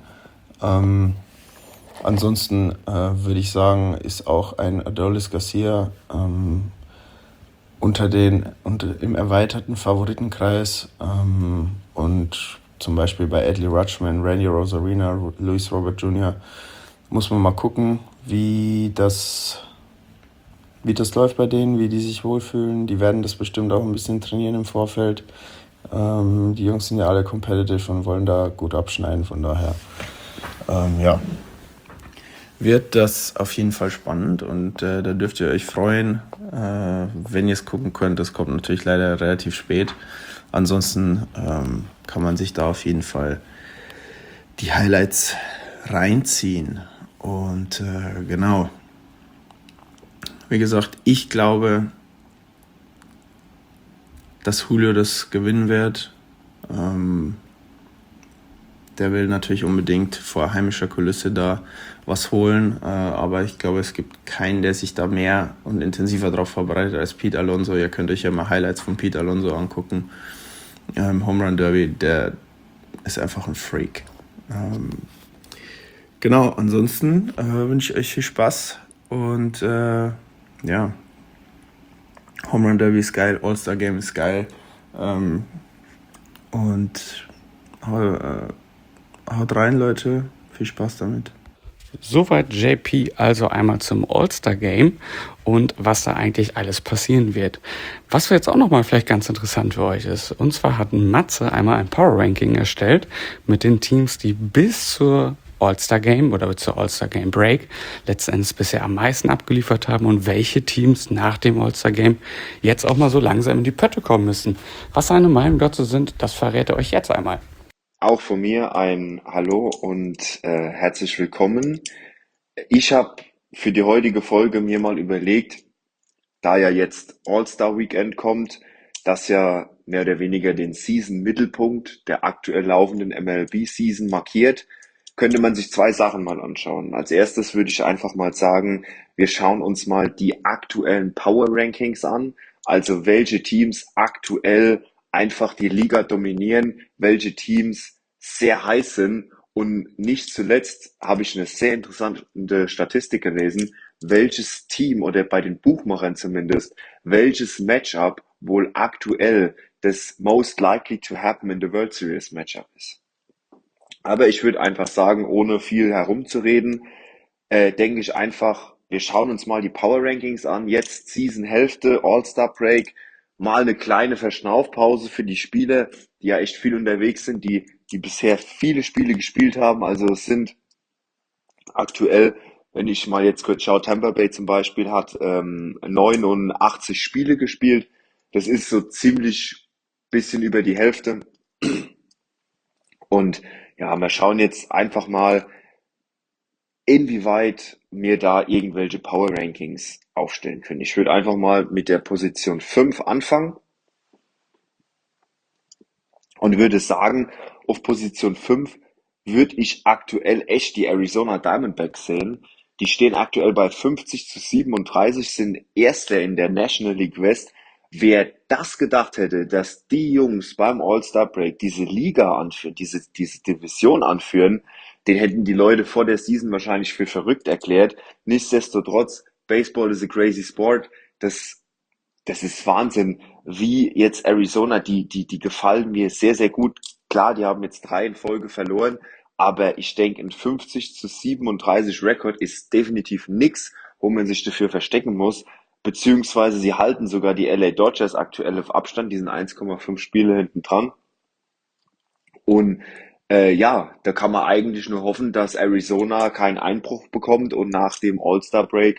Ansonsten würde ich sagen, ist auch ein Adolis Garcia im erweiterten Favoritenkreis, und zum Beispiel bei Adley Rutschman, Randy Rosarina, Luis Robert Jr., muss man mal gucken, wie das läuft bei denen, wie die sich wohlfühlen. Die werden das bestimmt auch ein bisschen trainieren im Vorfeld. Die Jungs sind ja alle competitive und wollen da gut abschneiden, von daher ja, wird das auf jeden Fall spannend und da dürft ihr euch freuen, wenn ihr es gucken könnt. Das kommt natürlich leider relativ spät. Ansonsten kann man sich da auf jeden Fall die Highlights reinziehen. Und genau, wie gesagt, ich glaube, dass Julio das gewinnen wird. Der will natürlich unbedingt vor heimischer Kulisse da was holen, aber ich glaube, es gibt keinen, der sich da mehr und intensiver darauf vorbereitet als Pete Alonso. Ihr könnt euch ja mal Highlights von Pete Alonso angucken. Home Run Derby, der ist einfach ein Freak. Genau, ansonsten wünsche ich euch viel Spaß und ja, Home Run Derby ist geil, All-Star Game ist geil und haut rein, Leute, viel Spaß damit. Soweit JP also einmal zum All-Star-Game und was da eigentlich alles passieren wird. Was jetzt auch nochmal vielleicht ganz interessant für euch ist, und zwar hat Matze einmal ein Power-Ranking erstellt mit den Teams, die bis zur All-Star-Game oder zur All-Star-Game-Break letztendlich bisher am meisten abgeliefert haben und welche Teams nach dem All-Star-Game jetzt auch mal so langsam in die Pötte kommen müssen. Was seine Meinung dazu sind, das verrät er euch jetzt einmal. Auch von mir ein Hallo und herzlich willkommen. Ich habe für die heutige Folge mir mal überlegt, da ja jetzt All-Star Weekend kommt, das ja mehr oder weniger den Season-Mittelpunkt der aktuell laufenden MLB-Season markiert, könnte man sich zwei Sachen mal anschauen. Als erstes würde ich einfach mal sagen, wir schauen uns mal die aktuellen Power Rankings an, also welche Teams aktuell einfach die Liga dominieren, welche Teams sehr heiß sind und nicht zuletzt habe ich eine sehr interessante Statistik gelesen, welches Team oder bei den Buchmachern zumindest, welches Matchup wohl aktuell das most likely to happen in the World Series Matchup ist. Aber ich würde einfach sagen, ohne viel herumzureden, denke ich einfach, wir schauen uns mal die Power Rankings an. Jetzt Season-Hälfte, All-Star Break, mal eine kleine Verschnaufpause für die Spieler, die ja echt viel unterwegs sind, die bisher viele Spiele gespielt haben. Also es sind aktuell, wenn ich mal jetzt kurz schaue, Tampa Bay zum Beispiel hat 89 Spiele gespielt. Das ist so ziemlich bisschen über die Hälfte. Und ja, wir schauen jetzt einfach mal, inwieweit wir da irgendwelche Power Rankings aufstellen können. Ich würde einfach mal mit der Position 5 anfangen und würde sagen, auf Position 5 würde ich aktuell echt die Arizona Diamondbacks sehen. Die stehen aktuell bei 50-37, sind Erster in der National League West. Wer das gedacht hätte, dass die Jungs beim All-Star Break diese Liga anführen, diese Division anführen, den hätten die Leute vor der Season wahrscheinlich für verrückt erklärt. Nichtsdestotrotz, Baseball is a crazy sport. Das ist Wahnsinn, wie jetzt Arizona, die gefallen mir sehr, sehr gut. Klar, die haben jetzt 3 in Folge verloren, aber ich denke, ein 50-37 Rekord ist definitiv nix, wo man sich dafür verstecken muss. Beziehungsweise sie halten sogar die LA Dodgers aktuell auf Abstand, die sind 1,5 Spiele hinten dran. Und ja, da kann man eigentlich nur hoffen, dass Arizona keinen Einbruch bekommt und nach dem All-Star Break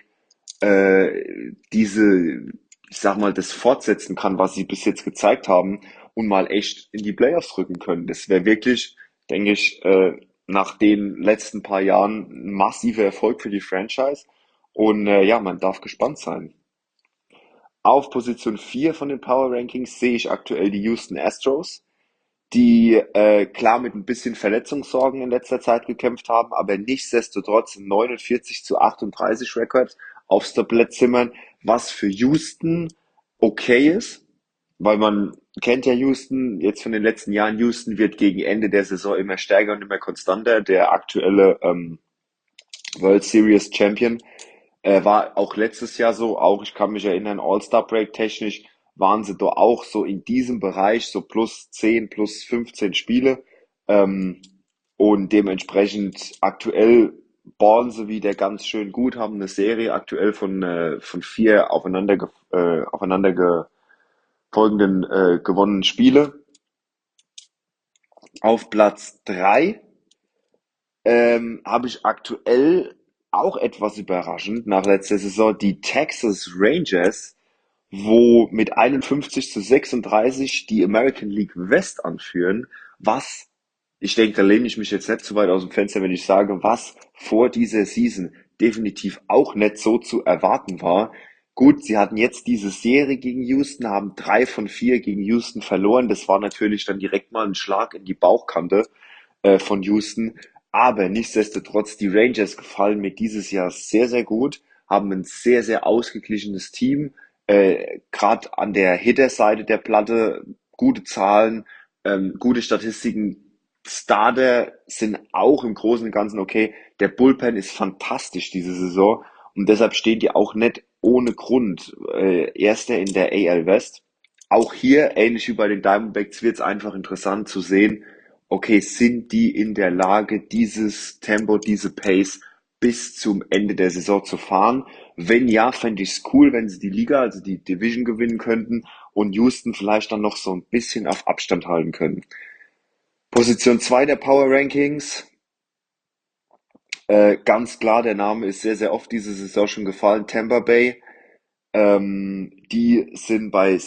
ich sag mal, das fortsetzen kann, was sie bis jetzt gezeigt haben und mal echt in die Playoffs rücken können. Das wäre wirklich, denke ich, nach den letzten paar Jahren ein massiver Erfolg für die Franchise. Und ja, man darf gespannt sein. Auf Position 4 von den Power Rankings sehe ich aktuell die Houston Astros, die klar mit ein bisschen Verletzungssorgen in letzter Zeit gekämpft haben, aber nichtsdestotrotz 49-38 Rekord aufs Tablett zimmern, was für Houston okay ist, weil man kennt ja Houston jetzt von den letzten Jahren. Houston wird gegen Ende der Saison immer stärker und immer konstanter. Der aktuelle World Series Champion war auch letztes Jahr so, auch ich kann mich erinnern, All-Star Break technisch waren sie da auch so in diesem Bereich, so plus 10, plus 15 Spiele. Ähm, und dementsprechend aktuell ballen sie wieder ganz schön gut, haben eine Serie aktuell von 4 aufeinander folgenden gewonnenen Spiele. Auf Platz 3 habe ich aktuell auch etwas überraschend nach letzter Saison die Texas Rangers, wo mit 51-36 die American League West anführen, was, ich denke, da lehne ich mich jetzt nicht zu weit aus dem Fenster, wenn ich sage, was vor dieser Season definitiv auch nicht so zu erwarten war. Gut, sie hatten jetzt diese Serie gegen Houston, haben 3 von 4 gegen Houston verloren. Das war natürlich dann direkt mal ein Schlag in die Bauchkante von Houston. Aber nichtsdestotrotz, die Rangers gefallen mir dieses Jahr sehr, sehr gut, haben ein sehr, sehr ausgeglichenes Team. Gerade an der Hitter-Seite der Platte gute Zahlen, gute Statistiken. Starter sind auch im Großen und Ganzen okay. Der Bullpen ist fantastisch diese Saison und deshalb stehen die auch nicht ohne Grund Erster in der AL West. Auch hier, ähnlich wie bei den Diamondbacks, wird es einfach interessant zu sehen, okay, sind die in der Lage, dieses Tempo, diese Pace bis zum Ende der Saison zu fahren? Wenn ja, fände ich es cool, wenn sie die Liga, also die Division gewinnen könnten und Houston vielleicht dann noch so ein bisschen auf Abstand halten können. Position 2 der Power Rankings. Ganz klar, der Name ist sehr, sehr oft diese Saison schon gefallen. Tampa Bay. Die sind bei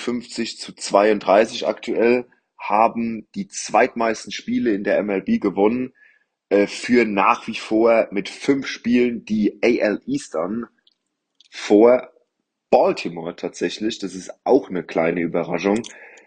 57-32 aktuell, haben die zweitmeisten Spiele in der MLB gewonnen, führen nach wie vor mit 5 Spielen die AL East an vor Baltimore tatsächlich. Das ist auch eine kleine Überraschung.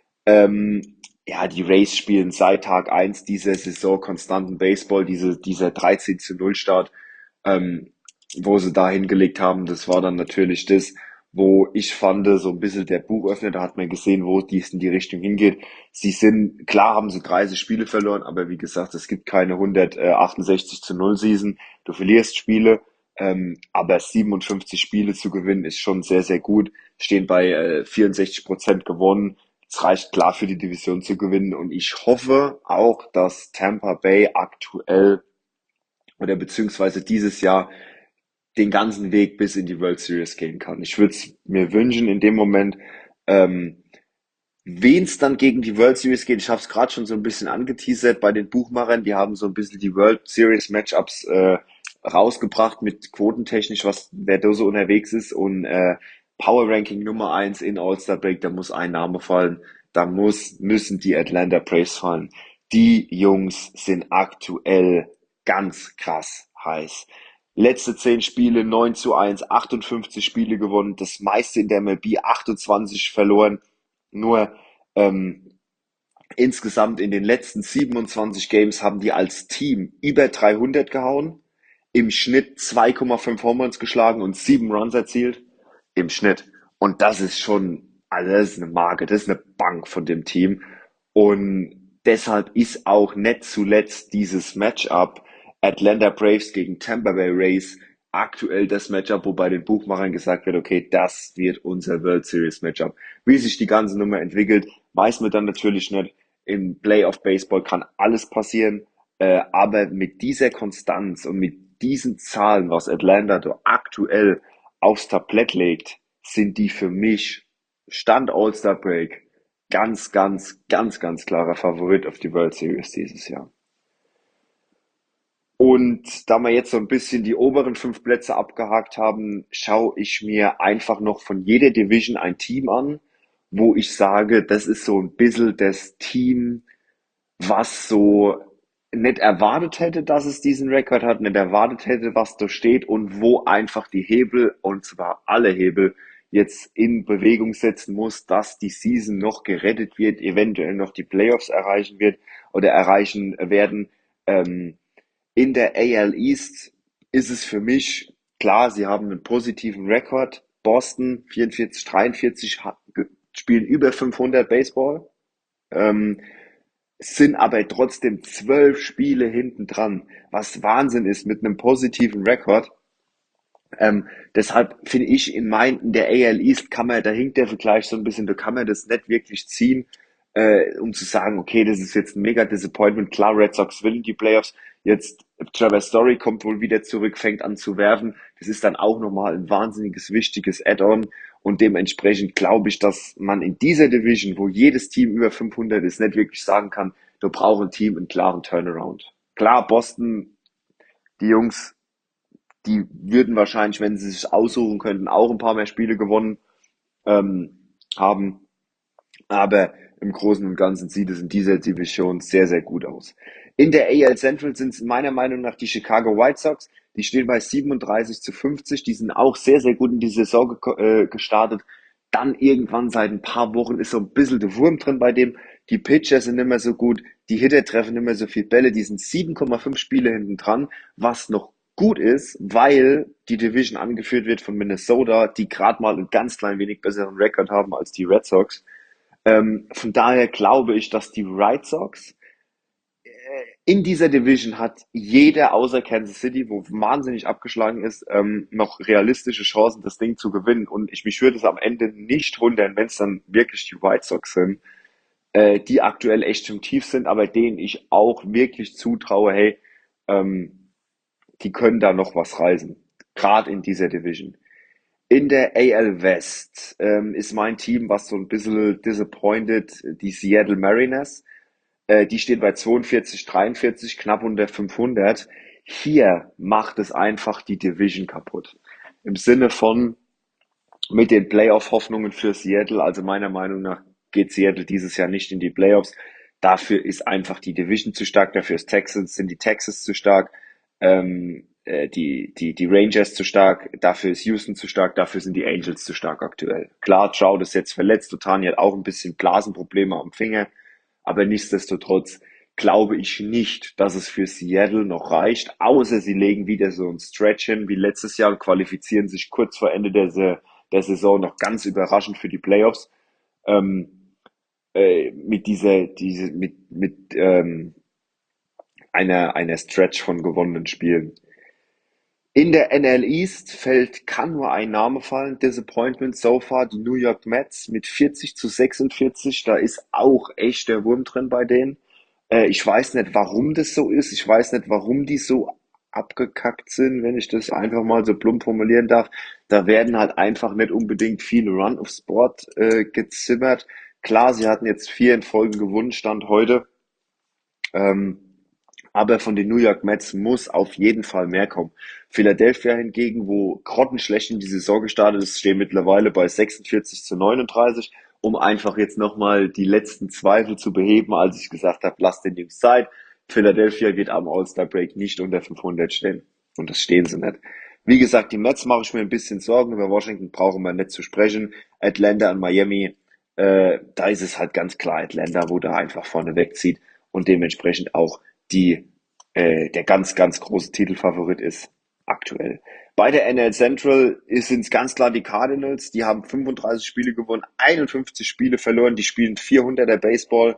Ja, die Rays spielen seit Tag eins dieser Saison konstanten Baseball, dieser 13-0 Start, ähm, wo sie da hingelegt haben, das war dann natürlich das, wo ich fand, so ein bisschen der Buchöffner, da hat man gesehen, wo dies in die Richtung hingeht. Klar haben sie 30 Spiele verloren, aber wie gesagt, es gibt keine 168-0 Season. Du verlierst Spiele, aber 57 Spiele zu gewinnen ist schon sehr, sehr gut. Stehen bei 64% gewonnen. Es reicht klar für die Division zu gewinnen und ich hoffe auch, dass Tampa Bay aktuell oder beziehungsweise dieses Jahr den ganzen Weg bis in die World Series gehen kann. Ich würde es mir wünschen in dem Moment, ähm, wen es dann gegen die World Series geht. Ich habe es gerade schon so ein bisschen angeteasert bei den Buchmachern. Die haben so ein bisschen die World Series Matchups rausgebracht mit quotentechnisch, wer da so unterwegs ist und Power Ranking Nummer 1 in All-Star Break, da muss ein Name fallen. Müssen die Atlanta Braves fallen. Die Jungs sind aktuell ganz krass heiß. Letzte 10 Spiele 9-1, 58 Spiele gewonnen, das meiste in der MLB, 28 verloren. Nur insgesamt in den letzten 27 Games haben die als Team über 300 gehauen, im Schnitt 2,5 Home Runs geschlagen und 7 Runs erzielt. Im Schnitt. Und das ist schon, also das ist eine Marke, das ist eine Bank von dem Team. Und deshalb ist auch nicht zuletzt dieses Matchup Atlanta Braves gegen Tampa Bay Rays aktuell das Matchup, wo bei den Buchmachern gesagt wird, okay, das wird unser World Series Matchup. Wie sich die ganze Nummer entwickelt, weiß man dann natürlich nicht. Im Playoff Baseball kann alles passieren, aber mit dieser Konstanz und mit diesen Zahlen, was Atlanta da aktuell aufs Tablett legt, sind die für mich Stand All-Star Break ganz, ganz, ganz, ganz klarer Favorit auf die World Series dieses Jahr. Und da wir jetzt so ein bisschen die oberen 5 Plätze abgehakt haben, schaue ich mir einfach noch von jeder Division ein Team an, wo ich sage, das ist so ein bisschen das Team, was so nicht erwartet hätte, dass es diesen Rekord hat, nicht erwartet hätte, was da steht und wo einfach die Hebel, und zwar alle Hebel, jetzt in Bewegung setzen muss, dass die Season noch gerettet wird, eventuell noch die Playoffs erreichen wird oder erreichen werden. In der AL East ist es für mich klar, sie haben einen positiven Rekord. Boston 44-43 spielen über 500 Baseball. Sind aber trotzdem 12 Spiele hinten dran, was Wahnsinn ist mit einem positiven Rekord. Deshalb finde ich in der AL East da hinkt der Vergleich so ein bisschen, da kann man das nicht wirklich ziehen. um zu sagen, okay, das ist jetzt ein mega Disappointment. Klar, Red Sox will in die Playoffs. Jetzt Trevor Story kommt wohl wieder zurück, fängt an zu werfen. Das ist dann auch nochmal ein wahnsinniges, wichtiges Add-on. Und dementsprechend glaube ich, dass man in dieser Division, wo jedes Team über 500 ist, nicht wirklich sagen kann, da braucht ein Team einen klaren Turnaround. Klar, Boston, die Jungs, die würden wahrscheinlich, wenn sie sich aussuchen könnten, auch ein paar mehr Spiele gewonnen haben. Aber im Großen und Ganzen sieht es in dieser Division sehr, sehr gut aus. In der AL Central sind es meiner Meinung nach die Chicago White Sox. Die stehen bei 37-50. Die sind auch sehr, sehr gut in die Saison gestartet. Dann irgendwann seit ein paar Wochen ist so ein bisschen der Wurm drin bei dem. Die Pitcher sind nicht mehr so gut. Die Hitter treffen nicht mehr so viel Bälle. Die sind 7,5 Spiele hinten dran, was noch gut ist, weil die Division angeführt wird von Minnesota, die gerade mal einen ganz klein wenig besseren Rekord haben als die Red Sox. Von daher glaube ich, dass die White Sox in dieser Division hat jeder außer Kansas City, wo wahnsinnig abgeschlagen ist, noch realistische Chancen, das Ding zu gewinnen. Und mich würde es am Ende nicht wundern, wenn es dann wirklich die White Sox sind, die aktuell echt im Tief sind, aber denen ich auch wirklich zutraue, hey, die können da noch was reißen. Gerade in dieser Division. In der AL West ist mein Team, was so ein bisschen disappointed, die Seattle Mariners. Die stehen bei 42, 43, knapp unter 500. Hier macht es einfach die Division kaputt. Im Sinne von mit den Playoff-Hoffnungen für Seattle. Also meiner Meinung nach geht Seattle dieses Jahr nicht in die Playoffs. Dafür ist einfach die Division zu stark. Dafür sind die Texans zu stark. Die Rangers zu stark, dafür ist Houston zu stark, dafür sind die Angels zu stark aktuell. Klar, Trout ist jetzt verletzt, Otani hat auch ein bisschen Blasenprobleme am Finger, aber nichtsdestotrotz glaube ich nicht, dass es für Seattle noch reicht, außer sie legen wieder so ein Stretch hin wie letztes Jahr und qualifizieren sich kurz vor Ende der Saison noch ganz überraschend für die Playoffs. Mit einer Stretch von gewonnenen Spielen. In der NL East kann nur ein Name fallen, Disappointment so far, die New York Mets mit 40-46, da ist auch echt der Wurm drin bei denen. Ich weiß nicht, warum das so ist, ich weiß nicht, warum die so abgekackt sind, wenn ich das einfach mal so plump formulieren darf. Da werden halt einfach nicht unbedingt viele Run of Sport gezimmert. Klar, sie hatten jetzt 4 in Folge gewonnen, Stand heute. Aber von den New York Mets muss auf jeden Fall mehr kommen. Philadelphia hingegen, wo grottenschlecht in die Saison gestartet ist, stehen mittlerweile bei 46-39, um einfach jetzt nochmal die letzten Zweifel zu beheben, als ich gesagt habe, lasst den Jungs Zeit. Philadelphia wird am All-Star-Break nicht unter 500 stehen. Und das stehen sie nicht. Wie gesagt, die Mets mache ich mir ein bisschen Sorgen. Über Washington brauchen wir nicht zu sprechen. Atlanta und Miami, da ist es halt ganz klar Atlanta, wo da einfach vorne wegzieht und dementsprechend auch der ganz, ganz große Titelfavorit ist aktuell. Bei der NL Central sind es ganz klar die Cardinals. Die haben 35 Spiele gewonnen, 51 Spiele verloren. Die spielen 400er Baseball,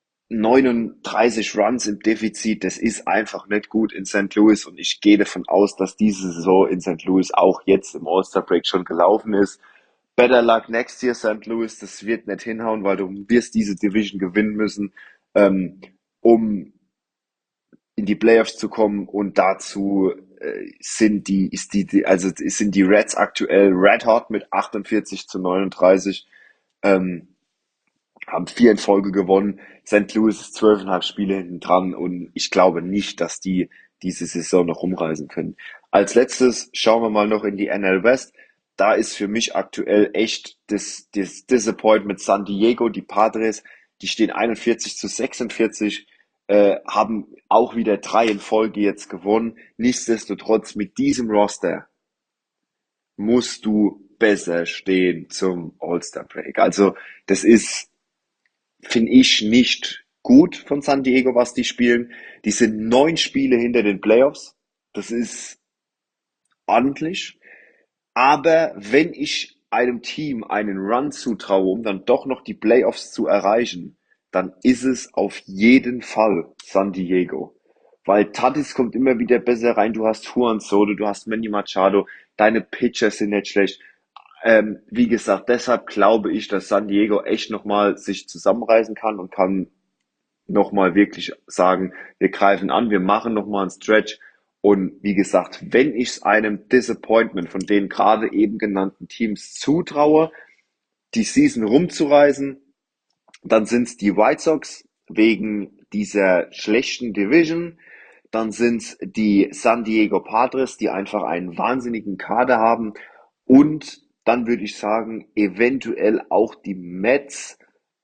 39 Runs im Defizit. Das ist einfach nicht gut in St. Louis. Und ich gehe davon aus, dass diese Saison in St. Louis auch jetzt im All-Star-Break schon gelaufen ist. Better luck next year, St. Louis. Das wird nicht hinhauen, weil du wirst diese Division gewinnen müssen, um in die Playoffs zu kommen, und dazu sind die Reds aktuell red hot mit 48-39, haben 4 in Folge gewonnen. St. Louis ist 12,5 Spiele hinten dran und ich glaube nicht, dass die diese Saison noch rumreisen können. Als letztes schauen wir mal noch in die NL West. Da ist für mich aktuell echt das Disappointment San Diego, die Padres, die stehen 41-46, haben auch wieder 3 in Folge jetzt gewonnen. Nichtsdestotrotz, mit diesem Roster musst du besser stehen zum All-Star-Break. Also das ist, finde ich, nicht gut von San Diego, was die spielen. Die sind 9 Spiele hinter den Playoffs. Das ist ordentlich. Aber wenn ich einem Team einen Run zutraue, um dann doch noch die Playoffs zu erreichen, dann ist es auf jeden Fall San Diego. Weil Tatis kommt immer wieder besser rein, du hast Juan Soto, du hast Manny Machado, deine Pitcher sind nicht schlecht. Wie gesagt, deshalb glaube ich, dass San Diego echt nochmal sich zusammenreißen kann und kann nochmal wirklich sagen, wir greifen an, wir machen nochmal einen Stretch. Und wie gesagt, wenn ich es einem Disappointment von den gerade eben genannten Teams zutraue, die Season rumzureißen, dann sind es die White Sox wegen dieser schlechten Division. Dann sind es die San Diego Padres, die einfach einen wahnsinnigen Kader haben. Und dann würde ich sagen, eventuell auch die Mets.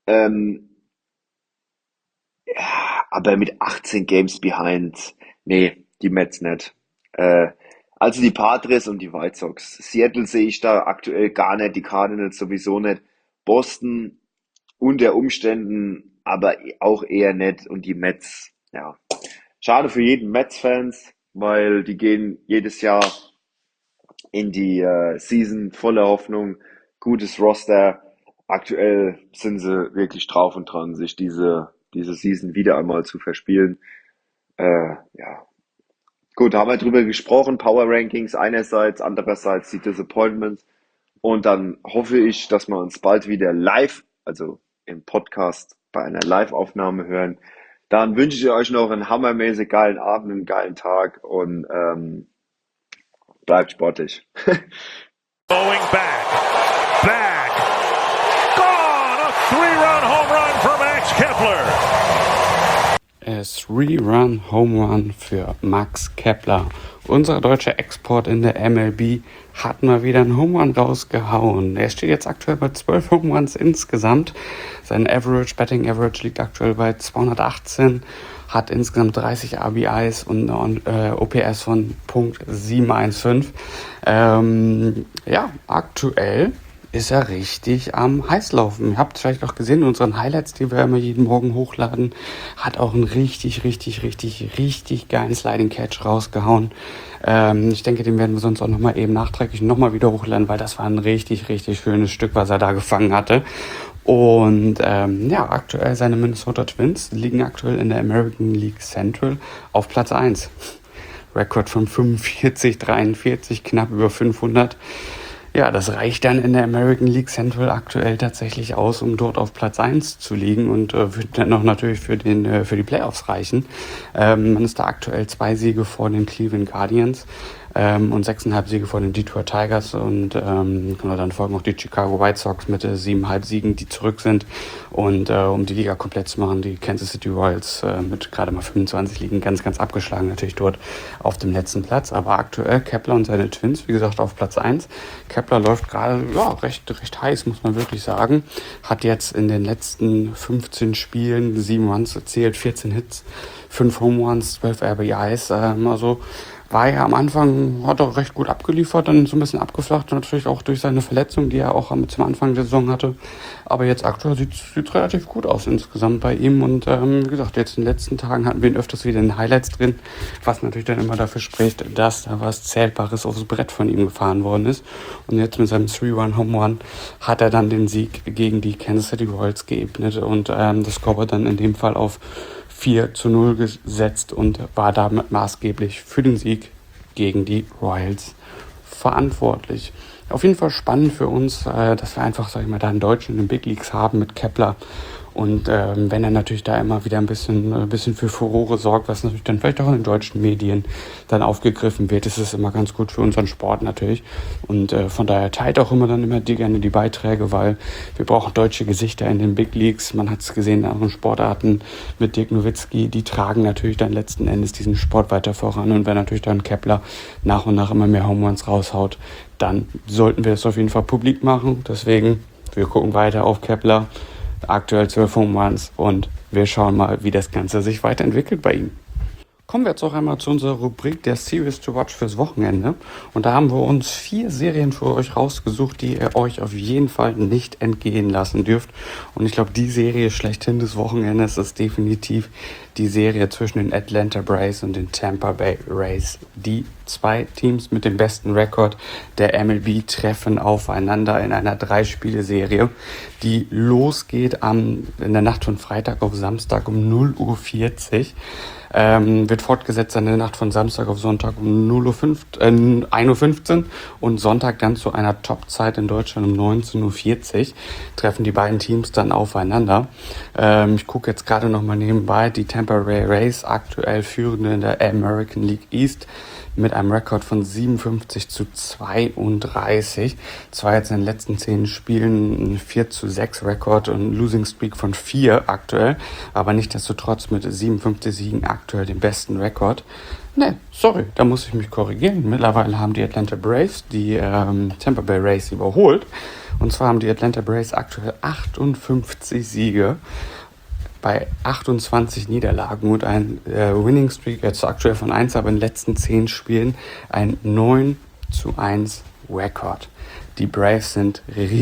Aber mit 18 Games behind, nee, die Mets nicht. Also die Padres und die White Sox. Seattle sehe ich da aktuell gar nicht, die Cardinals sowieso nicht. Boston unter Umständen, aber auch eher nicht. Und die Mets, ja. Schade für jeden Mets-Fans, weil die gehen jedes Jahr in die Season voller Hoffnung, gutes Roster. Aktuell sind sie wirklich drauf und dran, sich diese Season wieder einmal zu verspielen. Ja. Gut, haben wir drüber gesprochen, Power Rankings einerseits, andererseits die Disappointments. Und dann hoffe ich, dass wir uns bald wieder live, also im Podcast bei einer Live-Aufnahme hören. Dann wünsche ich euch noch einen hammermäßig geilen Abend, einen geilen Tag und bleibt sportlich. Going back. Gone! A 3-run home run for Max Kepler. A 3-Run Home Run für Max Kepler. Unser deutscher Export in der MLB hat mal wieder einen Home Run rausgehauen. Er steht jetzt aktuell bei 12 Home Runs insgesamt. Sein Betting Average liegt aktuell bei 218, hat insgesamt 30 RBIs und eine OPS von .715. Ja, aktuell ist er richtig am Heißlaufen. Ihr habt es vielleicht auch gesehen in unseren Highlights, die wir immer jeden Morgen hochladen. Hat auch einen richtig geilen Sliding Catch rausgehauen. Ich denke, den werden wir sonst auch nochmal eben nachträglich nochmal wieder hochladen, weil das war ein richtig schönes Stück, was er da gefangen hatte. Und ja, aktuell seine Minnesota Twins liegen aktuell in der American League Central auf Platz 1. Rekord von 45-43, knapp über 500. Ja, das reicht dann in der American League Central aktuell tatsächlich aus, um dort auf Platz 1 zu liegen und wird dann noch natürlich für die Playoffs reichen. Man ist da aktuell 2 Siege vor den Cleveland Guardians und 6,5 Siege vor den Detroit Tigers und dann folgen auch die Chicago White Sox mit 7,5 Siegen, die zurück sind. Und um die Liga komplett zu machen, die Kansas City Royals mit gerade mal 25 liegen ganz abgeschlagen natürlich dort auf dem letzten Platz. Aber aktuell Kepler und seine Twins, wie gesagt, auf Platz 1. Kepler läuft gerade recht heiß, muss man wirklich sagen. Hat jetzt in den letzten 15 Spielen 7 Runs erzielt, 14 Hits, 5 Home Runs, 12 RBIs. Also war ja am Anfang, hat er recht gut abgeliefert, dann so ein bisschen abgeflacht, natürlich auch durch seine Verletzung, die er auch zum Anfang der Saison hatte. Aber jetzt aktuell sieht relativ gut aus insgesamt bei ihm. Und wie gesagt, jetzt in den letzten Tagen hatten wir ihn öfters wieder in den Highlights drin, was natürlich dann immer dafür spricht, dass da was Zählbares aufs Brett von ihm gefahren worden ist. Und jetzt mit seinem 3-Run Home Run hat er dann den Sieg gegen die Kansas City Royals geebnet und das Scoreboard dann in dem Fall auf 4-0 gesetzt und war damit maßgeblich für den Sieg gegen die Royals verantwortlich. Auf jeden Fall spannend für uns, dass wir einfach, da einen Deutschen in den Big Leagues haben mit Kepler. Und wenn er natürlich da immer wieder ein bisschen für Furore sorgt, was natürlich dann vielleicht auch in den deutschen Medien dann aufgegriffen wird, ist es immer ganz gut für unseren Sport natürlich. Und von daher teilt auch immer gerne die Beiträge, weil wir brauchen deutsche Gesichter in den Big Leagues. Man hat es gesehen in anderen Sportarten mit Dirk Nowitzki, die tragen natürlich dann letzten Endes diesen Sport weiter voran. Und wenn natürlich dann Kepler nach und nach immer mehr Home Runs raushaut, dann sollten wir das auf jeden Fall publik machen. Deswegen, wir gucken weiter auf Kepler. Aktuell 12 Home Runs und wir schauen mal, wie das Ganze sich weiterentwickelt bei ihm. Kommen wir jetzt auch einmal zu unserer Rubrik der Series to Watch fürs Wochenende. Und da haben wir uns 4 Serien für euch rausgesucht, die ihr euch auf jeden Fall nicht entgehen lassen dürft. Und ich glaube, die Serie schlechthin des Wochenendes ist definitiv die Serie zwischen den Atlanta Braves und den Tampa Bay Rays. Die 2 Teams mit dem besten Rekord der MLB treffen aufeinander in einer 3-Spiele-Serie, die losgeht in der Nacht von Freitag auf Samstag um 0:40 Uhr. Wird fortgesetzt in der Nacht von Samstag auf Sonntag um 1:15 Uhr und Sonntag dann zu einer Topzeit in Deutschland um 19:40 Uhr treffen die beiden Teams dann aufeinander. Ich gucke jetzt gerade nochmal nebenbei, die Tampa Bay Rays, aktuell führende in der American League East, mit einem Rekord von 57:32. Zwar jetzt in den letzten 10 Spielen ein 4:6 Rekord und Losing Streak von 4 aktuell, aber nichtsdestotrotz mit 57 Siegen aktuell den besten Rekord. Ne, sorry, da muss ich mich korrigieren. Mittlerweile haben die Atlanta Braves die Tampa Bay Rays überholt. Und zwar haben die Atlanta Braves aktuell 58 Siege bei 28 Niederlagen und ein Winning Streak jetzt aktuell von 1, aber in den letzten 10 Spielen ein 9:1 Rekord. Die Braves sind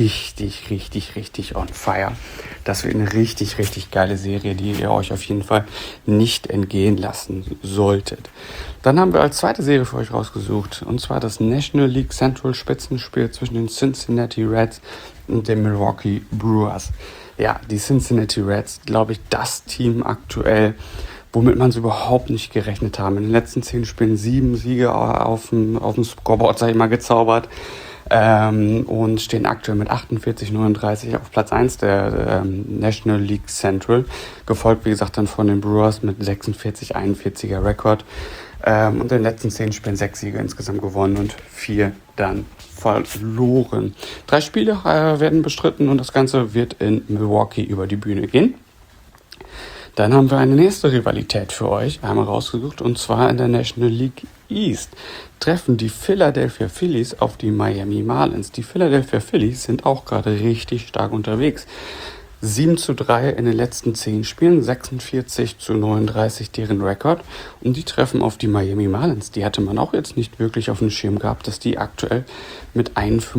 richtig on fire. Das wird eine richtig geile Serie, die ihr euch auf jeden Fall nicht entgehen lassen solltet. Dann haben wir als zweite Serie für euch rausgesucht, und zwar das National League Central Spitzenspiel zwischen den Cincinnati Reds und den Milwaukee Brewers. Ja, die Cincinnati Reds, glaube ich, das Team aktuell, womit man es überhaupt nicht gerechnet haben. In den letzten 10 Spielen 7 Siege auf dem Scoreboard, sag ich mal, gezaubert. Und stehen aktuell mit 48:39 auf Platz 1 der National League Central. Gefolgt, wie gesagt, dann von den Brewers mit 46:41er Rekord. Und in den letzten 10 Spielen 6 Siege insgesamt gewonnen und 4 dann verloren. 3 Spiele werden bestritten und das Ganze wird in Milwaukee über die Bühne gehen. Dann haben wir eine nächste Rivalität für euch einmal rausgesucht, und zwar in der National League East treffen die Philadelphia Phillies auf die Miami Marlins. Die Philadelphia Phillies sind auch gerade richtig stark unterwegs. 7:3 in den letzten 10 Spielen, 46:39 deren Rekord, und die treffen auf die Miami Marlins. Die hatte man auch jetzt nicht wirklich auf dem Schirm gehabt, dass die aktuell mit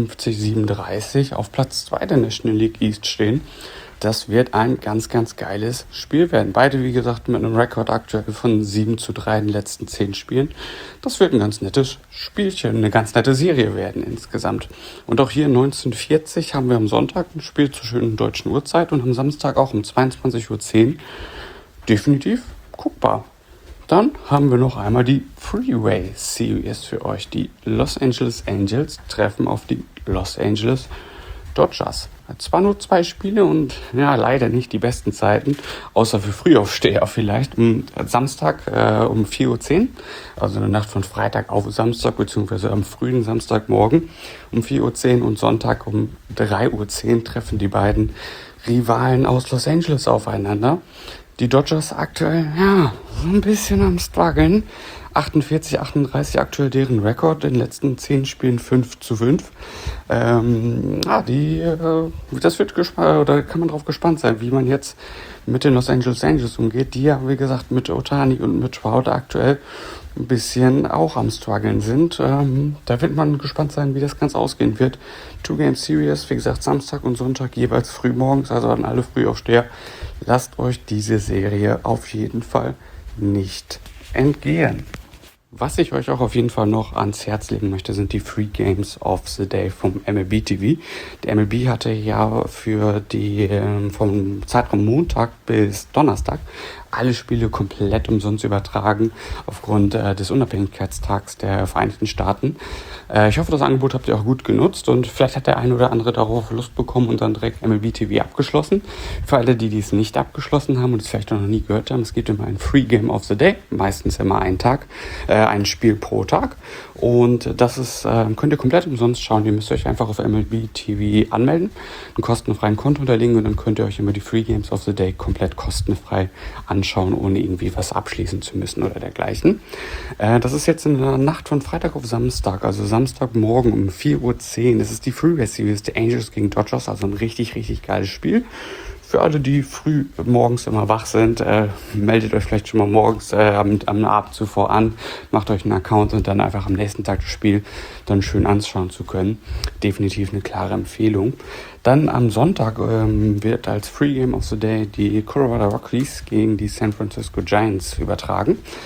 51:37 auf Platz 2 der National League East stehen. Das wird ein ganz geiles Spiel werden. Beide, wie gesagt, mit einem Rekord aktuell von 7:3 in den letzten 10 Spielen. Das wird ein ganz nettes Spielchen, eine ganz nette Serie werden insgesamt. Und auch hier 19:40 haben wir am Sonntag ein Spiel zur schönen deutschen Uhrzeit und am Samstag auch um 22:10 Uhr. Definitiv guckbar. Dann haben wir noch einmal die Freeway Series für euch. Die Los Angeles Angels treffen auf die Los Angeles Dodgers. Zwar nur 2 Spiele und ja, leider nicht die besten Zeiten, außer für Frühaufsteher vielleicht. Samstag um 4:10 Uhr, also in der Nacht von Freitag auf Samstag, beziehungsweise am frühen Samstagmorgen um 4:10 Uhr, und Sonntag um 3:10 Uhr treffen die beiden Rivalen aus Los Angeles aufeinander. Die Dodgers aktuell, ja, so ein bisschen am struggeln. 48:38 aktuell deren Rekord, in den letzten 10 Spielen 5:5. Das wird oder kann man drauf gespannt sein, wie man jetzt mit den Los Angeles Angels umgeht, die ja, wie gesagt, mit Ohtani und mit Trout aktuell ein bisschen auch am struggeln sind. Da wird man gespannt sein, wie das Ganze ausgehen wird. 2-Game-Series, wie gesagt, Samstag und Sonntag jeweils frühmorgens, also an alle Frühaufsteher. Lasst euch diese Serie auf jeden Fall nicht entgehen. Was ich euch auch auf jeden Fall noch ans Herz legen möchte, sind die Free Games of the Day vom MLB TV. Der MLB hatte ja für vom Zeitraum Montag bis Donnerstag alle Spiele komplett umsonst übertragen aufgrund des Unabhängigkeitstags der Vereinigten Staaten. Ich hoffe, das Angebot habt ihr auch gut genutzt und vielleicht hat der eine oder andere darauf Lust bekommen und dann direkt MLB TV abgeschlossen. Für alle, die es nicht abgeschlossen haben und es vielleicht noch nie gehört haben, es gibt immer ein Free Game of the Day, meistens immer ein Spiel pro Tag, und das ist könnt ihr komplett umsonst schauen. Ihr müsst euch einfach auf MLB TV anmelden, einen kostenfreien Konto unterlegen und dann könnt ihr euch immer die Free Games of the Day komplett kostenfrei anschauen, ohne irgendwie was abschließen zu müssen oder dergleichen. Das ist jetzt in der Nacht von Freitag auf Samstag, also Samstagmorgen um 4:10 Uhr. Das ist die Freeway Series der Angels gegen Dodgers, also ein richtig geiles Spiel. Für alle, die früh morgens immer wach sind, meldet euch vielleicht schon mal morgens am Abend zuvor an, macht euch einen Account und dann einfach am nächsten Tag das Spiel dann schön anschauen zu können. Definitiv eine klare Empfehlung. Dann am Sonntag wird als Free Game of the Day die Colorado Rockies gegen die San Francisco Giants übertragen.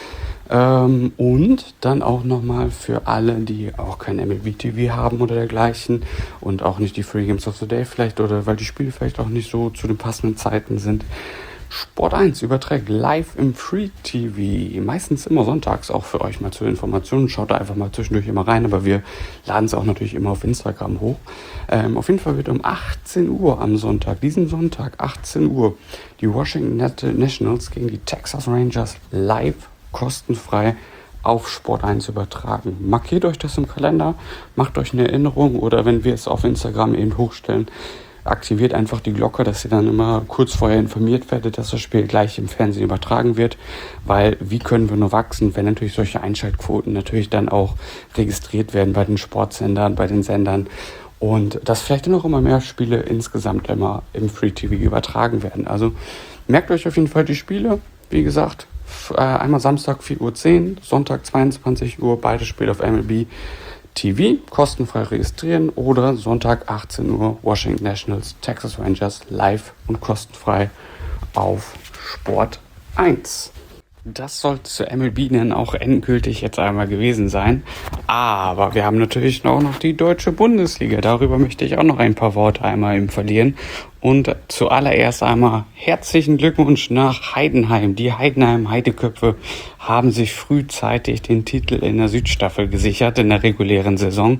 Und dann auch nochmal für alle, die auch kein MLB TV haben oder dergleichen und auch nicht die Free Games of the Day vielleicht oder weil die Spiele vielleicht auch nicht so zu den passenden Zeiten sind. Sport 1 überträgt live im Free TV, meistens immer sonntags, auch für euch mal zur Information. Schaut da einfach mal zwischendurch immer rein, aber wir laden es auch natürlich immer auf Instagram hoch. Auf jeden Fall wird um 18 Uhr am Sonntag, diesen Sonntag, 18 Uhr, die Washington Nationals gegen die Texas Rangers live kostenfrei auf Sport 1 übertragen. Markiert euch das im Kalender, macht euch eine Erinnerung oder wenn wir es auf Instagram eben hochstellen, aktiviert einfach die Glocke, dass ihr dann immer kurz vorher informiert werdet, dass das Spiel gleich im Fernsehen übertragen wird, weil wie können wir nur wachsen, wenn natürlich solche Einschaltquoten natürlich dann auch registriert werden bei den Sportsendern, bei den Sendern und dass vielleicht noch immer mehr Spiele insgesamt immer im Free TV übertragen werden. Also merkt euch auf jeden Fall die Spiele, wie gesagt, einmal Samstag 4:10 Uhr, Sonntag 22 Uhr, beide Spiele auf MLB TV, kostenfrei registrieren oder Sonntag 18 Uhr Washington Nationals, Texas Rangers live und kostenfrei auf Sport 1. Das sollte zu MLB dann auch endgültig jetzt einmal gewesen sein. Aber wir haben natürlich auch noch die Deutsche Bundesliga. Darüber möchte ich auch noch ein paar Worte einmal eben verlieren. Und zuallererst einmal herzlichen Glückwunsch nach Heidenheim. Die Heidenheim-Heideköpfe haben sich frühzeitig den Titel in der Südstaffel gesichert in der regulären Saison.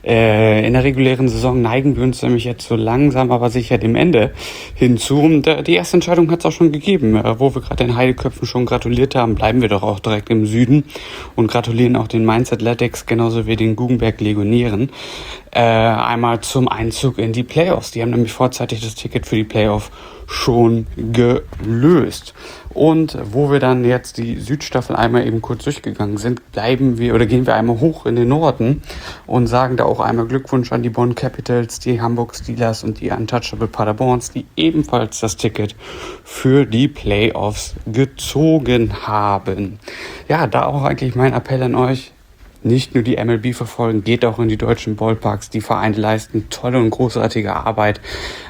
In der regulären Saison neigen wir uns nämlich jetzt so langsam, aber sicher dem Ende hinzu. Und die erste Entscheidung hat es auch schon gegeben. Wo wir gerade den Heideköpfen schon gratuliert haben, bleiben wir doch auch direkt im Süden und gratulieren auch den Mainz Athletics genauso wie den Guggenberg Legionären einmal zum Einzug in die Playoffs. Die haben nämlich vorzeitig das Ticket für die Playoff schon gelöst. Und wo wir dann jetzt die Südstaffel einmal eben kurz durchgegangen sind, gehen wir einmal hoch in den Norden und sagen da auch einmal Glückwunsch an die Bonn Capitals, die Hamburg Steelers und die Untouchable Paderborns, die ebenfalls das Ticket für die Playoffs gezogen haben. Ja, da auch eigentlich mein Appell an euch, nicht nur die MLB verfolgen, geht auch in die deutschen Ballparks. Die Vereine leisten tolle und großartige Arbeit.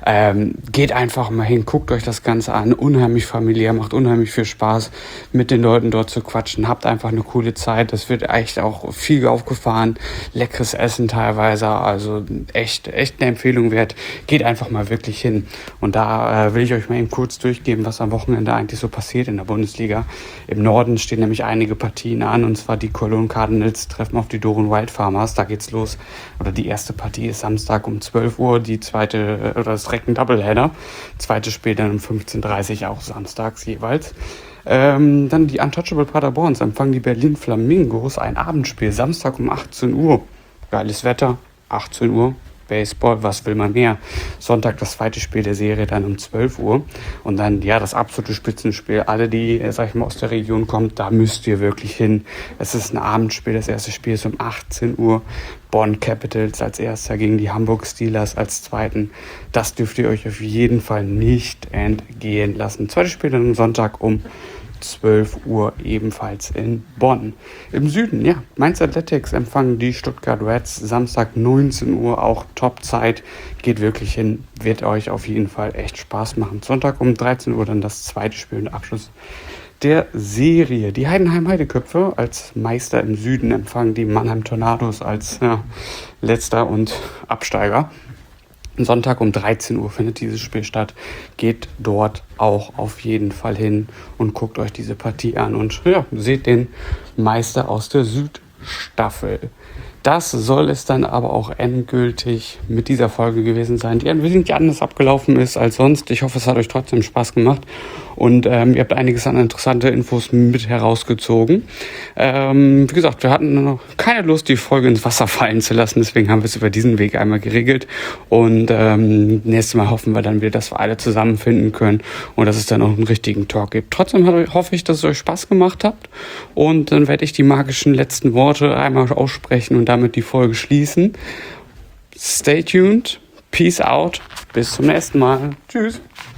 Geht einfach mal hin, guckt euch das Ganze an. Unheimlich familiär, macht unheimlich viel Spaß, mit den Leuten dort zu quatschen. Habt einfach eine coole Zeit. Es wird echt auch viel aufgefahren. Leckeres Essen teilweise. Also echt eine Empfehlung wert. Geht einfach mal wirklich hin. Und da will ich euch mal eben kurz durchgeben, was am Wochenende eigentlich so passiert in der Bundesliga. Im Norden stehen nämlich einige Partien an. Und zwar die Cologne Cardinals treffen auf die Doren Wild Farmers. Da geht's los. Oder die erste Partie ist Samstag um 12 Uhr. Die zweite, oder das direkt ein Doubleheader. Zweites Spiel dann um 15:30 Uhr, auch samstags jeweils. Dann die Untouchable Paderborns empfangen die Berlin Flamingos. Ein Abendspiel, Samstag um 18 Uhr. Geiles Wetter, 18 Uhr. Baseball, was will man mehr? Sonntag das zweite Spiel der Serie dann um 12 Uhr. Und dann, ja, das absolute Spitzenspiel. Alle, die, sag ich mal, aus der Region kommen, da müsst ihr wirklich hin. Es ist ein Abendspiel. Das erste Spiel ist um 18 Uhr. Bonn Capitals als erster gegen die Hamburg Steelers als zweiten. Das dürft ihr euch auf jeden Fall nicht entgehen lassen. Zweites Spiel dann am Sonntag um 12 Uhr ebenfalls in Bonn. Im Süden, ja, Mainz Athletics empfangen die Stuttgart Reds Samstag 19 Uhr, auch Top-Zeit, geht wirklich hin, wird euch auf jeden Fall echt Spaß machen. Sonntag um 13 Uhr dann das zweite Spiel und Abschluss der Serie. Die Heidenheim Heideköpfe als Meister im Süden empfangen die Mannheim Tornados als letzter und Absteiger. Sonntag um 13 Uhr findet dieses Spiel statt. Geht dort auch auf jeden Fall hin und guckt euch diese Partie an und ja, seht den Meister aus der Südstaffel. Das soll es dann aber auch endgültig mit dieser Folge gewesen sein, die ein bisschen anders abgelaufen ist als sonst. Ich hoffe, es hat euch trotzdem Spaß gemacht und ihr habt einiges an interessante Infos mit herausgezogen. Wie gesagt, wir hatten noch keine Lust, die Folge ins Wasser fallen zu lassen, deswegen haben wir es über diesen Weg einmal geregelt und nächstes Mal hoffen wir dann wieder, dass wir alle zusammenfinden können und dass es dann auch einen richtigen Talk gibt. Trotzdem hoffe ich, dass es euch Spaß gemacht habt und dann werde ich die magischen letzten Worte einmal aussprechen und damit die Folge schließen. Stay tuned, peace out, bis zum nächsten Mal. Tschüss.